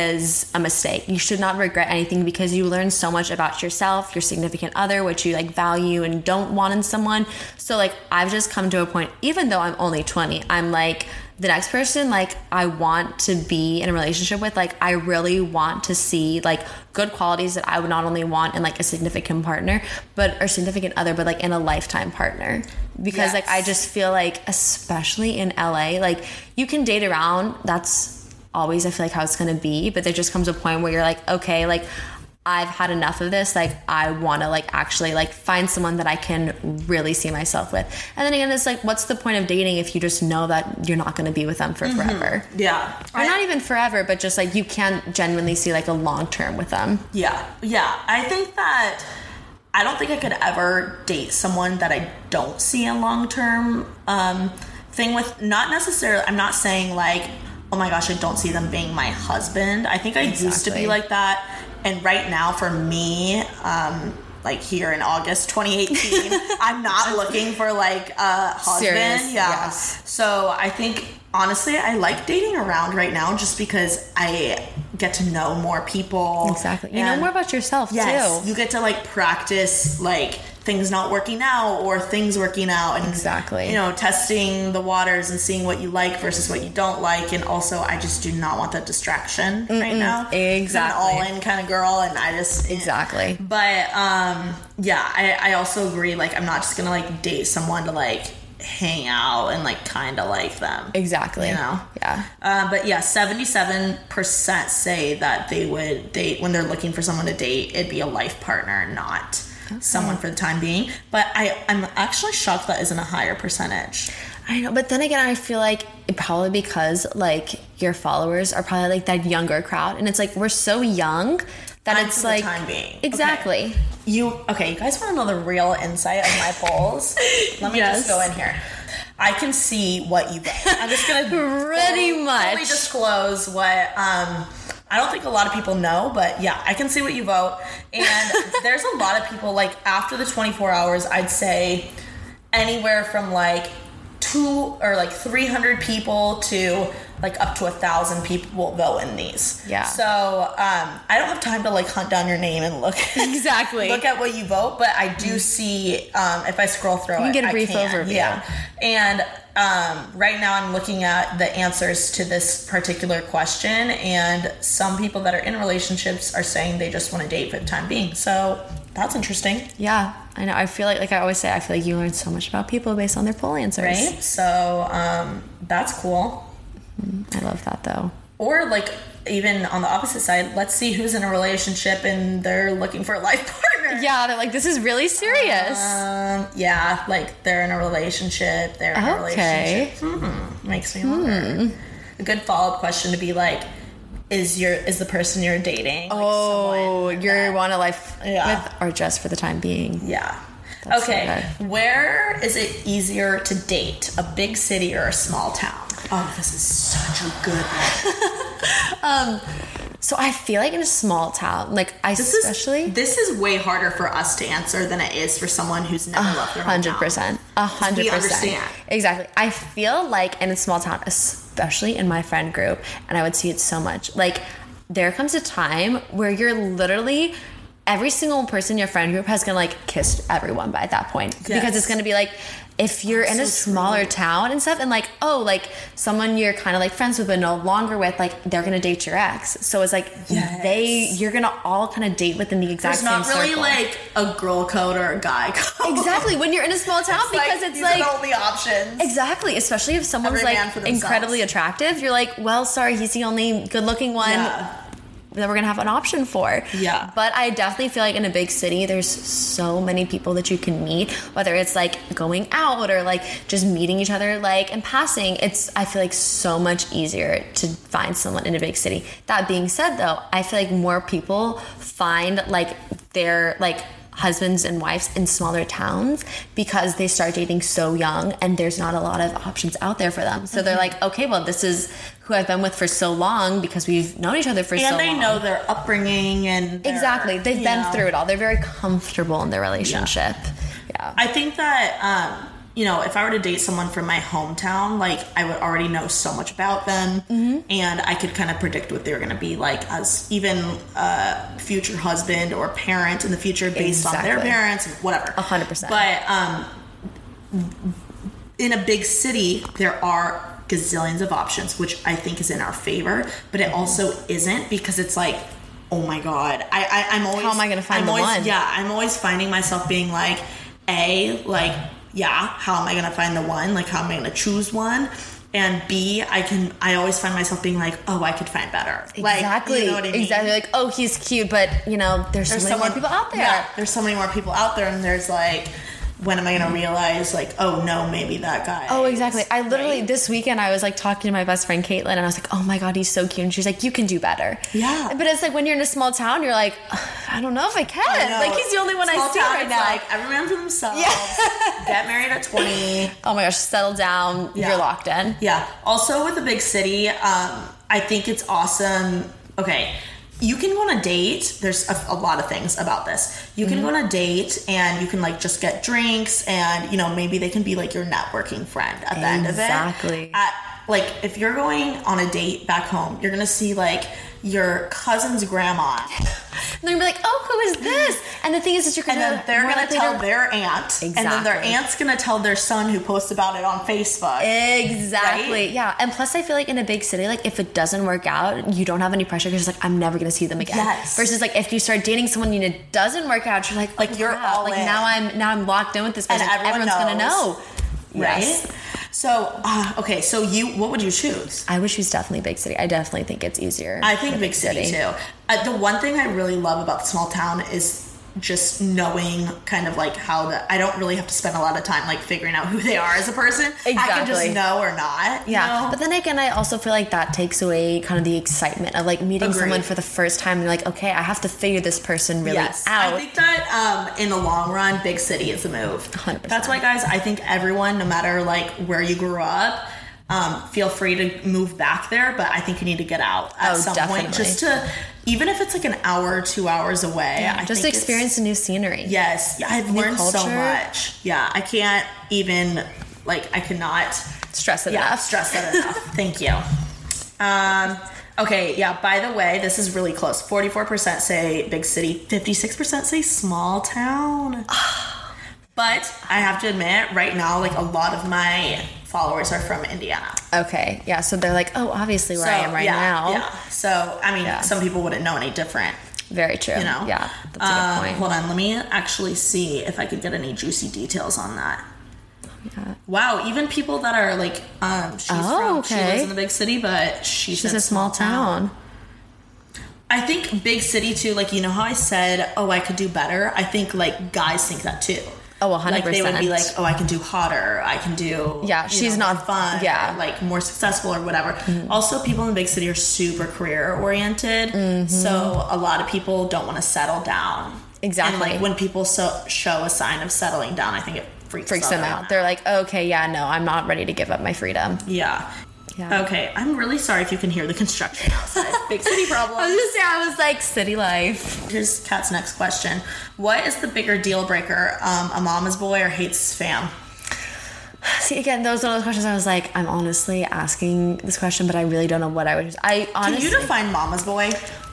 is a mistake. You should not regret anything because you learn so much about yourself, your significant other, what you, like, value and don't want in someone. So, like, I've just come to a point, even though I'm only twenty, I'm like, the next person, like, I want to be in a relationship with, like, I really want to see, like, good qualities that I would not only want in, like, a significant partner, but, or significant other, but, like, in a lifetime partner. Because, yes. like, I just feel like, especially in L A, like, you can date around, that's always, I feel like, how it's going to be, but there just comes a point where you're like, okay, like, I've had enough of this. Like, I want to, like, actually, like, find someone that I can really see myself with. And then again, it's like, what's the point of dating if you just know that you're not going to be with them for mm-hmm. forever? Yeah. Or I, not even forever, but just, like, you can't genuinely see, like, a long term with them. Yeah. Yeah. I think that I don't think I could ever date someone that I don't see a long term um, thing with. Not necessarily, I'm not saying, like, oh my gosh, I don't see them being my husband. I think I exactly. used to be like that. And right now, for me, um, like here in August twenty eighteen, I'm not looking for, like, a husband. Serious, yeah. Yes. So I think, honestly, I like dating around right now just because I get to know more people. Exactly. You know more about yourself, yes, too. You get to, like, practice, like, things not working out or things working out. And, exactly. you know, testing the waters and seeing what you like versus what you don't like. And also, I just do not want that distraction Mm-mm, right now. Exactly. I'm an all-in kind of girl, and I just... Exactly. But, um, yeah, I, I also agree, like, I'm not just gonna, like, date someone to, like, hang out and, like, kind of like them. Exactly. You know? Yeah. Uh, but, yeah, seventy-seven percent say that they would date, when they're looking for someone to date, it'd be a life partner, not... Okay. someone for the time being. But I, I'm actually shocked that isn't a higher percentage. I know, but then again, I feel like it probably because, like, your followers are probably, like, that younger crowd. And it's like, we're so young that I'm it's for like... the time being. Exactly. Okay. You, okay, you guys want to know the real insight of my polls? Let me yes. just go in here. I can see what you vote. I'm just going to... Pretty fully, much. fully disclose what... um I don't think a lot of people know, but yeah, I can see what you vote. And there's a lot of people, like, after the twenty-four hours, I'd say anywhere from, like, two or, like, three hundred people to, like, up to a thousand people will vote in these. Yeah. So, um, I don't have time to, like, hunt down your name and look. Exactly. look at what you vote, but I do see, um, if I scroll through you it, can get a I brief can. overview. Yeah. And um, right now I'm looking at the answers to this particular question, and some people that are in relationships are saying they just want to date for the time being. So that's interesting. Yeah, I know. I feel like, like I always say, I feel like you learn so much about people based on their poll answers. Right? So um, that's cool. I love that, though. Or, like, even on the opposite side, let's see who's in a relationship and they're looking for a life partner. Yeah, they're like, this is really serious. Um, yeah, like they're in a relationship. They're in a Okay. relationship. Hmm. Makes me wonder. A good follow-up question to be like, is your is the person you're dating? Like Oh, you want a life Yeah. with, or just for the time being? Yeah. That's so okay. good. Where is it easier to date, a big city or a small town? Oh, this is such a good one. Um, so I feel like in a small town, like I This especially is this is way harder for us to answer than it is for someone who's never left their hometown. hundred percent, a hundred We percent, understand. exactly. I feel like in a small town, especially in my friend group, and I would see it so much. Like there comes a time where you're literally. Every single person in your friend group has gonna like kiss everyone by that point Yes. because it's gonna be like if you're in a So smaller true. town and stuff and like oh like someone you're kind of like friends with but no longer with like they're gonna date your ex, so it's like Yes. they you're gonna all kind of date within the exact There's same not really circle. like a girl code or a guy code. Exactly, when you're in a small town because it's these like are the only options. exactly, especially if someone's Every man for like themselves. incredibly attractive, you're like, well, sorry, he's the only good-looking one Yeah. that we're gonna have an option for. Yeah. But I definitely feel like in a big city, there's so many people that you can meet, whether it's like going out or like just meeting each other like and passing. It's I feel like so much easier to find someone in a big city. That being said, though, I feel like more people find like their like husbands and wives in smaller towns because they start dating so young and there's not a lot of options out there for them. So they're like, okay, well, this is who I've been with for so long because we've known each other for so long. And they know their upbringing and their, Exactly. They've you been know. through it all. They're very comfortable in their relationship. Yeah. I think that, um, you know, if I were to date someone from my hometown, like I would already know so much about them, Mm-hmm. and I could kind of predict what they were going to be like as even a future husband or parent in the future based on their Exactly. parents, whatever. A hundred percent. But um, in a big city, there are gazillions of options, which I think is in our favor, but it also isn't because it's like, oh my god, I, I I'm always How am I gonna find I'm the always, one? Yeah, I'm always finding myself being like, A, like, yeah, how am I gonna find the one? Like, how am I gonna choose one? And B, I can I always find myself being like, oh, I could find better. Like, Exactly. you know what I mean? Exactly. Like, oh, he's cute, but you know, there's, There's so many so more people out there. Yeah, there's so many more people out there, and there's like, when am I gonna realize like, oh no, maybe that guy. Oh, exactly. is- I literally, right? this weekend, I was like talking to my best friend Caitlin, and I was like, oh my God, he's so cute. And she's like, you can do better. Yeah. But it's like when you're in a small town, you're like, I don't know if I can. I know. Like, he's the only one Small I see town, right it's now. Like every man for themselves. Yeah. Get married at twenty. Oh my gosh, settle down. Yeah. You're locked in. Yeah. Also, with a big city, um, I think it's awesome. Okay. You can go on a date. There's a, a lot of things about this. You can Mm-hmm. go on a date and you can like just get drinks, and you know maybe they can be like your networking friend at the end of it. Exactly. At, like if you're going on a date back home, you're gonna see like your cousin's grandma, And they're gonna be like, oh, who is this? And the thing is, is you're and gonna then they're more gonna likely tell to- their aunt, and then their Exactly. aunt's gonna tell their son who posts about it on Facebook. Exactly. Right? Yeah. And plus, I feel like in a big city, like if it doesn't work out, you don't have any pressure because like I'm never gonna see them again. Yes. Versus like if you start dating someone and it doesn't work out, you're like, Like, oh, you're crap. all like in. now I'm now I'm locked in with this And person. everyone Everyone's gonna knows. know. Right? Yes. So, uh, okay, so you, what would you choose? I would choose definitely big city. I definitely think it's easier. I think in a big city, too. Uh, the one thing I really love about the small town is just knowing kind of like how the, I don't really have to spend a lot of time like figuring out who they are as a person. I can just Exactly. know or not. you Yeah, know? but then again, I also feel like that takes away kind of the excitement of like meeting Agreed. someone for the first time and like, okay, I have to figure this person really Yes, out. I think that um, in the long run, big city is the move. one hundred percent. That's why, guys, I think everyone, no matter like where you grew up, um, feel free to move back there. But I think you need to get out at Oh, some definitely. point, just to, even if it's like an hour or two hours away. I just think to it's- experience a new scenery. Yes, I've New learned so culture. much. Yeah, I can't even like I cannot. Stress it Yeah, enough. stress that enough. Thank you. Um, okay, yeah, by the way, this is really close. forty-four percent say big city, fifty-six percent say small town. But I have to admit, right now, like a lot of my followers are from Indiana. Okay, yeah, so they're like, oh, obviously where So, I am right yeah, now. Yeah. So, I mean, Yeah. some people wouldn't know any different. Very true. You know? Yeah, that's a Um, good point. Hold on, let me actually see if I could get any juicy details on that. Yeah. Wow, even people that are like, um, she's Oh, from, she okay. lives in the big city, but she She's said a small town. I think big city too, like, you know how I said, oh, I could do better? I think, like, guys think that too. Oh, one hundred Like, they would be like, percent. oh, I can do hotter, I can do, Yeah, you she's know, not- more fun, yeah. or, like, more successful or whatever. Also, people in the big city are super career-oriented, Mm-hmm. so a lot of people don't want to settle down. Exactly. And, like, when people so, show a sign of settling down, I think it freaks, Freaks them out. They're like, okay, yeah, no, I'm not ready to give up my freedom. Yeah. Yeah. Okay, I'm really sorry if you can hear the construction outside. Big city problem. I was just saying, I was like, city life. Here's Kat's next question. What is the bigger deal breaker? Um, a mama's boy or hates his fam? See, again, those are those questions I was like, I'm honestly asking this question, but I really don't know what I would. I honestly. Can you define mama's boy?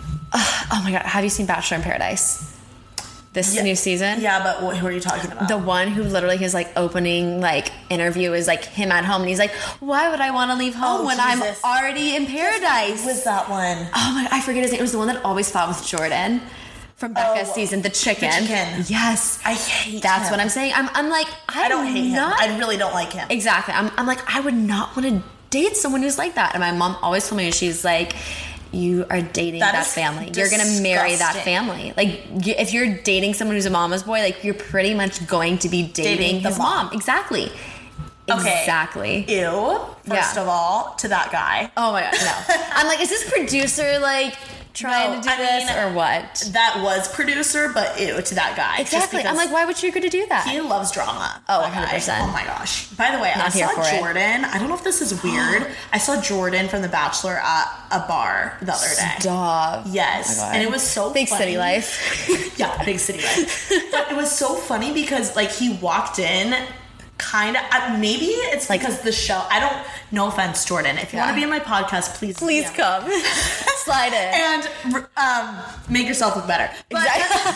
Oh my god, have you seen Bachelor in Paradise? This Yeah. new season? Yeah, but what, who are you talking about? The one who literally his like opening like interview is like him at home and he's like, why would I want to leave home Oh, when Jesus. I'm already in paradise? Who was that one? Oh my, I forget his name. It was the one that always fought with Jordan from Becca's Oh, season, the chicken. the chicken. Yes. I hate That's him. what I'm saying. I'm, I'm like, I, I don't hate not, him. I really don't like him. Exactly. I'm, I'm like, I would not want to date someone who's like that. And my mom always told me, she's like, you are dating That that, is family. You're going to marry that disgusting. family. Like, y- if you're dating someone who's a mama's boy, like, you're pretty much going to be dating, Dating the his mom. mom. Exactly. Okay. Exactly. Ew. First Yeah. of all, to that guy. Oh my god, no. I'm like, is this producer like trying No, to do I this mean, or what? That was producer, but ew to that guy. Just Exactly. I'm because like, why would you agree to do that? he loves drama. Oh, that guy. one hundred percent. Oh my gosh. By the way, Not I here saw for it. Jordan. I don't know if this is weird. I saw Jordan from The Bachelor at a bar the other day. Stop. Yes. Oh my God. And it was so Big funny. city life. Yeah, big city life. But it was so funny because, like, he walked in kind of, uh, maybe it's Like- because the show, I don't, no offense, Jordan. If you Yeah. want to be in my podcast, please. Please D M. come. Slide in. And um, make yourself look better. But,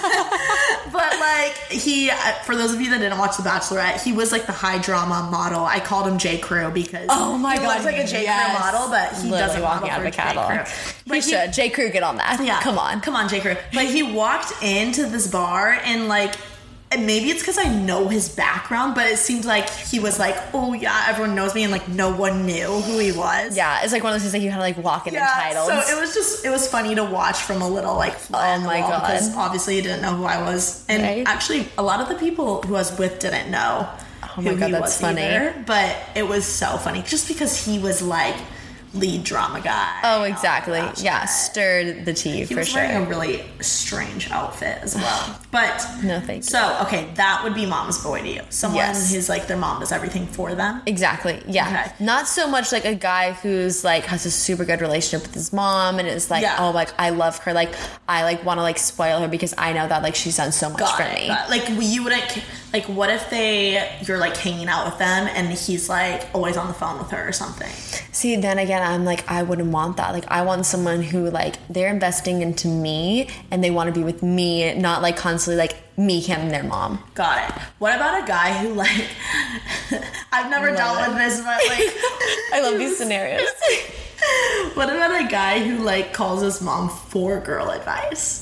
but like, he, uh, for those of you that didn't watch The Bachelorette, he was like the high drama model. I called him J. Crew because Oh my he God, looks like a J. yes. Crew model, but he Literally doesn't walking model out of for a J. catalog. Crew. He But should. J. Crew, get on that. Yeah. Come on. Come on, J. Crew. But he walked into this bar and like, and maybe it's because I know his background, but it seemed like he was like, oh yeah, everyone knows me, and like no one knew who he was. Yeah, it's like one of those things that you had to like walk in Yeah, entitled. so it was just, it was funny to watch from a little like fly Oh in the my wall God. because obviously he didn't know who I was. And Right. actually, a lot of the people who I was with didn't know Oh my who God, he that's was funny. either. But it was so funny just because he was like lead drama guy. oh, on exactly. The Bachelorette. Yeah, stirred the tea He for was sure. wearing a really strange outfit as well. But No, thank you. So okay, that would be mom's boy to you. Someone Yes. who's like their mom does everything for them. Exactly. Yeah. Okay. Not so much like a guy who's like has a super good relationship with his mom and is like, Yeah. oh, like I love her. Like I like want to like spoil her because I know that like she's done so much Got for it, me. got it. Like you wouldn't like. What if they you're like hanging out with them and he's like always on the phone with her or something? See, then again, I'm like, I wouldn't want that. Like, I want someone who, like, they're investing into me and they want to be with me, not, like, constantly, like, me camming their mom. Got it. What about a guy who like I've never dealt with this, but like I love these scenarios. what about a guy who like calls his mom for girl advice?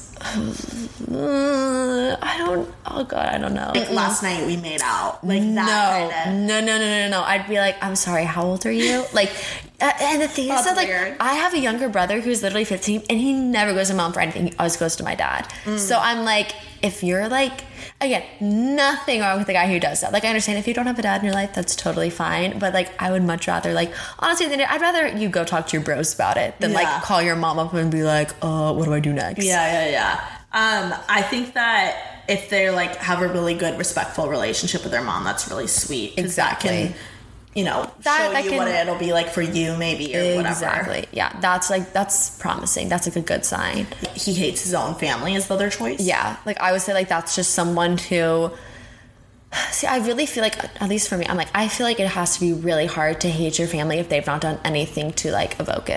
Uh, I don't, oh, God, I don't know. Like last night we made out. Like No, that kind of. no, no, no, no, no. I'd be like, I'm sorry, how old are you? Like, uh, and the thing is That's that, like, weird. I have a younger brother who's literally fifteen, and he never goes to mom for anything. He always goes to my dad. Mm. So I'm like, if you're like, again, nothing wrong with the guy who does that. Like, I understand if you don't have a dad in your life, that's totally fine. But like, I would much rather, like, honestly, I'd rather you go talk to your bros about it than Yeah. like call your mom up and be like, uh, what do I do next? Yeah, yeah, yeah. Um, I think that if they like have a really good, respectful relationship with their mom, that's really sweet. 'Cause Exactly. That can, you know, That- show that you can- what it'll be like for you, maybe, or whatever. Exactly. Yeah, that's like that's promising. That's like a good sign. He hates his own family is the other choice. Yeah, like I would say like that's just someone who see I really feel like, at least for me, I'm like I feel like it has to be really hard to hate your family if they've not done anything to like evoke it.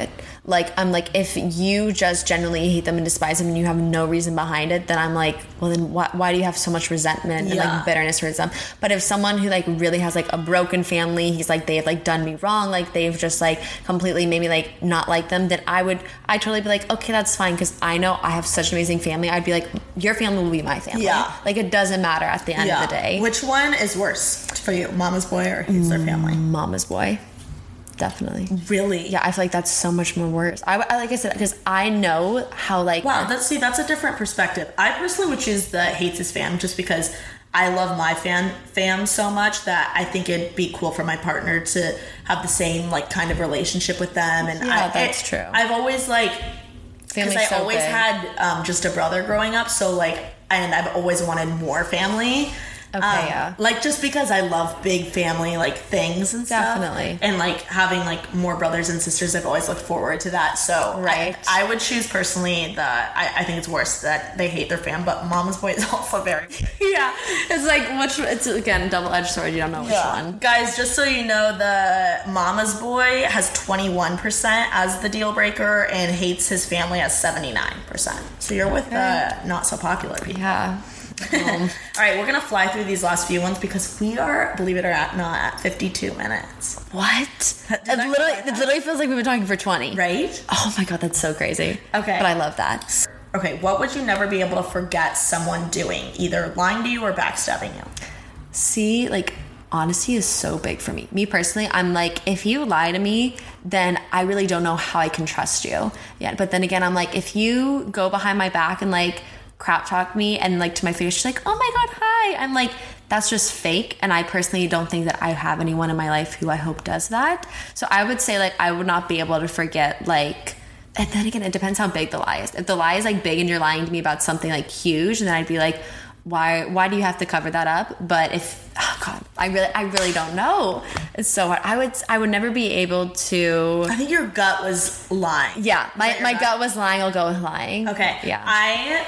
like, I'm like, if you just genuinely hate them and despise them and you have no reason behind it, then I'm like, well, then why, why do you have so much resentment and Yeah. like bitterness towards them? But if someone who like really has like a broken family, he's like, they've like done me wrong, like they've just like completely made me like not like them, then I would, I'd totally be like, okay, that's fine, because I know I have such an amazing family. I'd be like, your family will be my family. Yeah. Like, it doesn't matter at the end Yeah. of the day. Which one is worse for you, mama's boy or hates their family? Mama's boy. Definitely. Really? Yeah, I feel like that's so much more worse. I, I like I said, because I know how like Wow, that's see, that's a different perspective. I personally would choose the hates his fam just because I love my fan fam so much that I think it'd be cool for my partner to have the same like kind of relationship with them. And Yeah, I, that's I, true. I've always like because Family's I so always big. had um, just a brother growing up, so like, and I've always wanted more family. Okay, Um, yeah. Like, just because I love big family, like, things and stuff. Definitely. And, like, having, like, more brothers and sisters, I've always looked forward to that. So, Right. I, I would choose, personally, the, I, I think it's worse that they hate their fam, but Mama's Boy is also very good. yeah, it's like which it's again double-edged sword. You don't know which one. Guys, just so you know, the Mama's Boy has twenty-one percent as the deal breaker and hates his family as seventy-nine percent. So you're with the not so popular people. Yeah. All right, we're gonna fly through these last few ones because we are, believe it or not, at fifty-two minutes. What? It Did I literally, find it that? literally feels like we've been talking for twenty. Right? Oh my god, that's so crazy. Okay. But I love that. Okay, what would you never be able to forget someone doing, either lying to you or backstabbing you? See, like, honesty is so big for me. Me personally, I'm like, if you lie to me, then I really don't know how I can trust you. Yeah. But then again, I'm like, if you go behind my back and like crap talk me and like to my face, she's like, oh my god, hi. I'm like, that's just fake. And I personally don't think that I have anyone in my life who I hope does that. So I would say like I would not be able to forget like, and then again, it depends how big the lie is. If the lie is like big and you're lying to me about something like huge, then I'd be like, why why do you have to cover that up? But if oh god, I really I really don't know. It's so hard. I would I would never be able to. I think your gut was lying. Yeah, my, your my gut? gut was lying. I'll go with lying. Okay. Yeah. I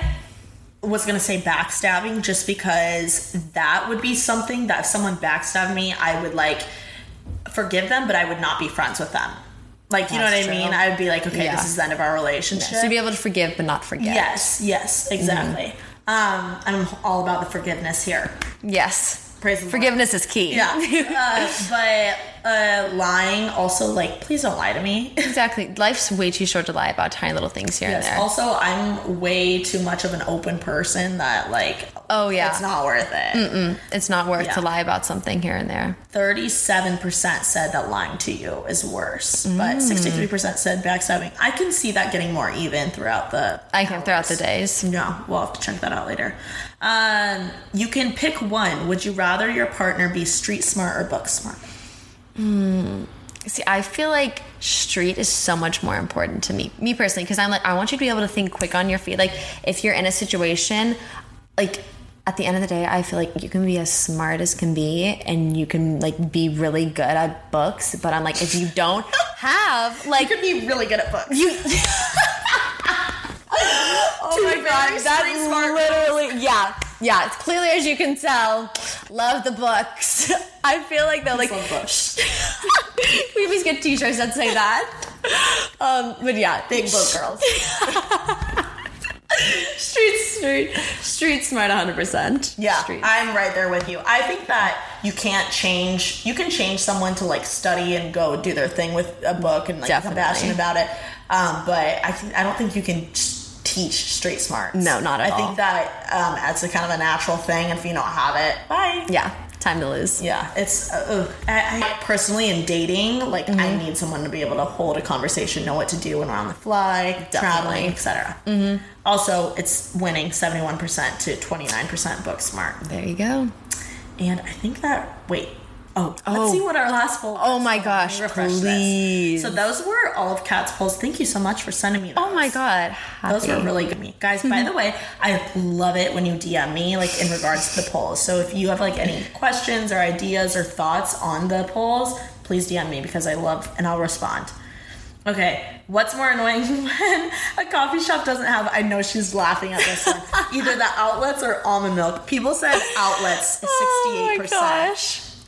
was gonna say backstabbing just because that would be something that if someone backstabbed me, I would like forgive them, but I would not be friends with them. Like, you know what That's I mean? true. I would be like, okay, Yeah. this is the end of our relationship. So be able to forgive but not forget. Yes, yes, exactly. Um, I'm all about the forgiveness here. Yes. Praise the Lord. Forgiveness is key. Yeah. uh, but uh, lying also, like, please don't lie to me. Exactly. Life's way too short to lie about tiny little things here Yes. and there. Also, I'm way too much of an open person that, like, Oh, yeah. it's not worth it. Mm-mm. It's not worth Yeah. to lie about something here and there. thirty-seven percent said that lying to you is worse, Mm. but sixty-three percent said backstabbing. I can see that getting more even throughout the I can throughout the days. Yeah, we'll have to check that out later. Um, you can pick one. Would you rather your partner be street smart or book smart? See, I feel like street is so much more important to me, me personally, because I'm like, I want you to be able to think quick on your feet. Like, if you're in a situation, like, at the end of the day, I feel like you can be as smart as can be and you can, like, be really good at books. But I'm like, if you don't have, like, You could be really good at books. you. Oh To my be god, very street smart. Literally, yeah, yeah. It's clearly, as you can tell, love the books. I feel like they'll like. love books. We always get T-shirts that say that. Um, but yeah, Big book girls. street, street, street smart, one hundred percent. Yeah, street. I'm right there with you. I think that you can't change. You can change someone to like study and go do their thing with a book and like become Definitely. passionate about it. Um, but I think I don't think you can teach street smarts. No, not at I all. think that um, it's a kind of a natural thing. And if you don't have it, bye. Yeah, time to lose. Yeah, it's uh, ugh. I, I personally in dating, like Mm-hmm. I need someone to be able to hold a conversation, know what to do when we're on the fly, traveling, et cetera. Mm-hmm. Also, it's winning seventy-one percent to twenty-nine percent book smart. There you go. And I think that wait. Oh, Oh. let's see what our last poll was. Oh my Hold on, gosh, let me refresh this. please. So those were all of Kat's polls. Thank you so much for sending me those. Oh my god, Those happy. were really good. Guys, by the way, I love it when you D M me, like, in regards to the polls. So if you have, like, any questions or ideas or thoughts on the polls, please D M me because I love, and I'll respond. Okay, what's more annoying when a coffee shop doesn't have, I know she's laughing at this one, either the outlets or almond milk. People said outlets is Oh my sixty-eight percent. gosh.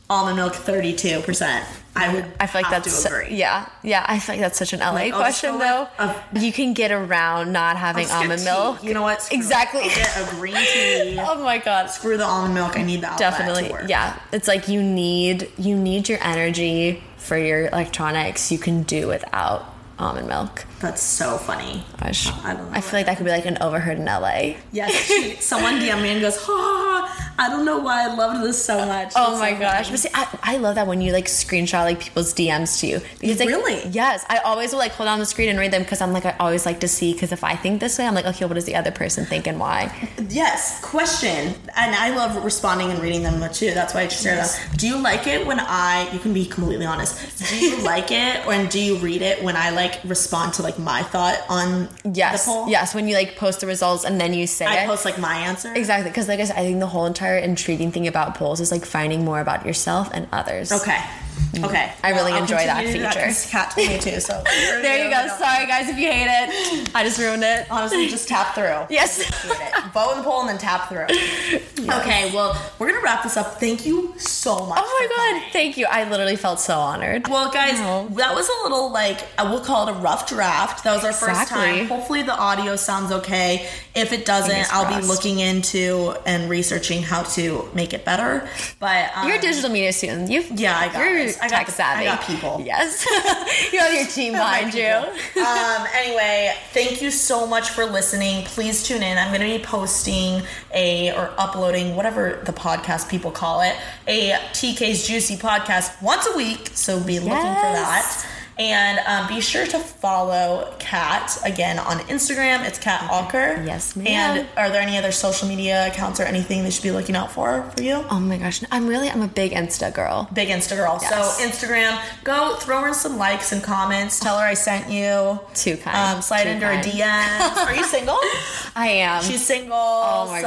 almond milk thirty-two percent. I would I feel like have that's to agree. yeah yeah I feel like that's such an L A Like, I'll just question go though. with a- You can get around not having I'll just get almond tea. milk. You know what? Screw Exactly. it. I'll get a green tea. Oh my god. Screw the almond milk. I need the outlet Definitely. to work. Yeah. It's like you need you need your energy for your electronics. You can do without almond milk. That's so funny. Gosh. I don't know. I feel like that could be like an overheard in L A. Yes, she, someone D M'd me and goes, ha, I don't know why I loved this so much. Oh That's my so gosh. funny. But see, I, I love that when you like screenshot like people's D Ms to you. Because like, Really? Yes. I always will like hold down the screen and read them because I'm like, I always like to see, because if I think this way, I'm like, okay, what does the other person think and why? Yes, question. And I love responding and reading them too. That's why I share Yes. them. Do you like it when I, you can be completely honest, do you like it or do you read it when I like respond to like my thought on Yes. the poll? Yes. When you like post the results and then you say I it. post like my answer. Exactly. Because like I said, I think the whole entire intriguing thing about polls is like finding more about yourself and others. Okay. Okay. I really I'll enjoy that continue to do feature. 'cause Kat told me too, so. There you go. Sorry guys if you hate it. I just ruined it. Honestly, just tap through. Yes. Vote in the poll and then tap through. Okay, well, we're gonna wrap this up. Thank you so much. Oh my for god, coming. thank you. I literally felt so honored. Well, guys, No. that was a little like, I will call it a rough draft. That was our first Exactly. time. Hopefully, the audio sounds okay. If it doesn't, Fingers I'll be crossed. looking into and researching how to make it better. But um, You're a digital media student. You Yeah, I got You're this. I got tech this. savvy. I got people. Yes. You have your team behind you. um, anyway, thank you so much for listening. Please tune in. I'm going to be posting a or uploading whatever the podcast people call it, a T K's Juicy podcast once a week. So be looking for Yes. that. And um, be sure to follow Kat again on Instagram. It's Kat Alker. Yes, ma'am. And are there any other social media accounts or anything they should be looking out for for you? Oh my gosh, I'm really I'm a big Insta girl. Big Insta girl. Yes. So Instagram, go throw her some likes and comments. Tell her I sent you. Too kind. Um, slide Too into her kind. D Ms. Are you single? I am. She's single. Oh my so-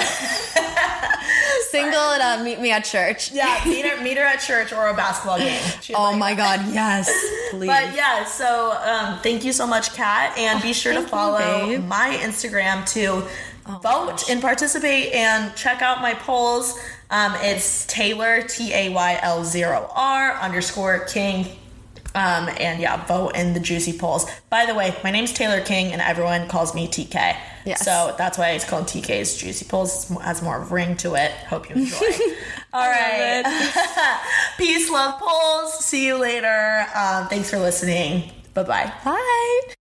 gosh. Single and uh, meet me at church. Yeah, meet her, meet her at church or a basketball game. She'd Oh like my that. god, yes. Please. But yeah, so um, thank you so much, Kat, and be sure to thank you, follow babe. Oh my Instagram to vote and participate and check out my polls. Um, it's Taylor T A Y L zero R underscore King. Um, and yeah, vote in the juicy polls. By the way, my name's Taylor King, and everyone calls me T K. Yes. So that's why it's called T K's Juicy Polls. It has more of a ring to it. Hope you enjoy. All right. Peace, love, polls. See you later. Um, thanks for listening. Bye-bye. Bye.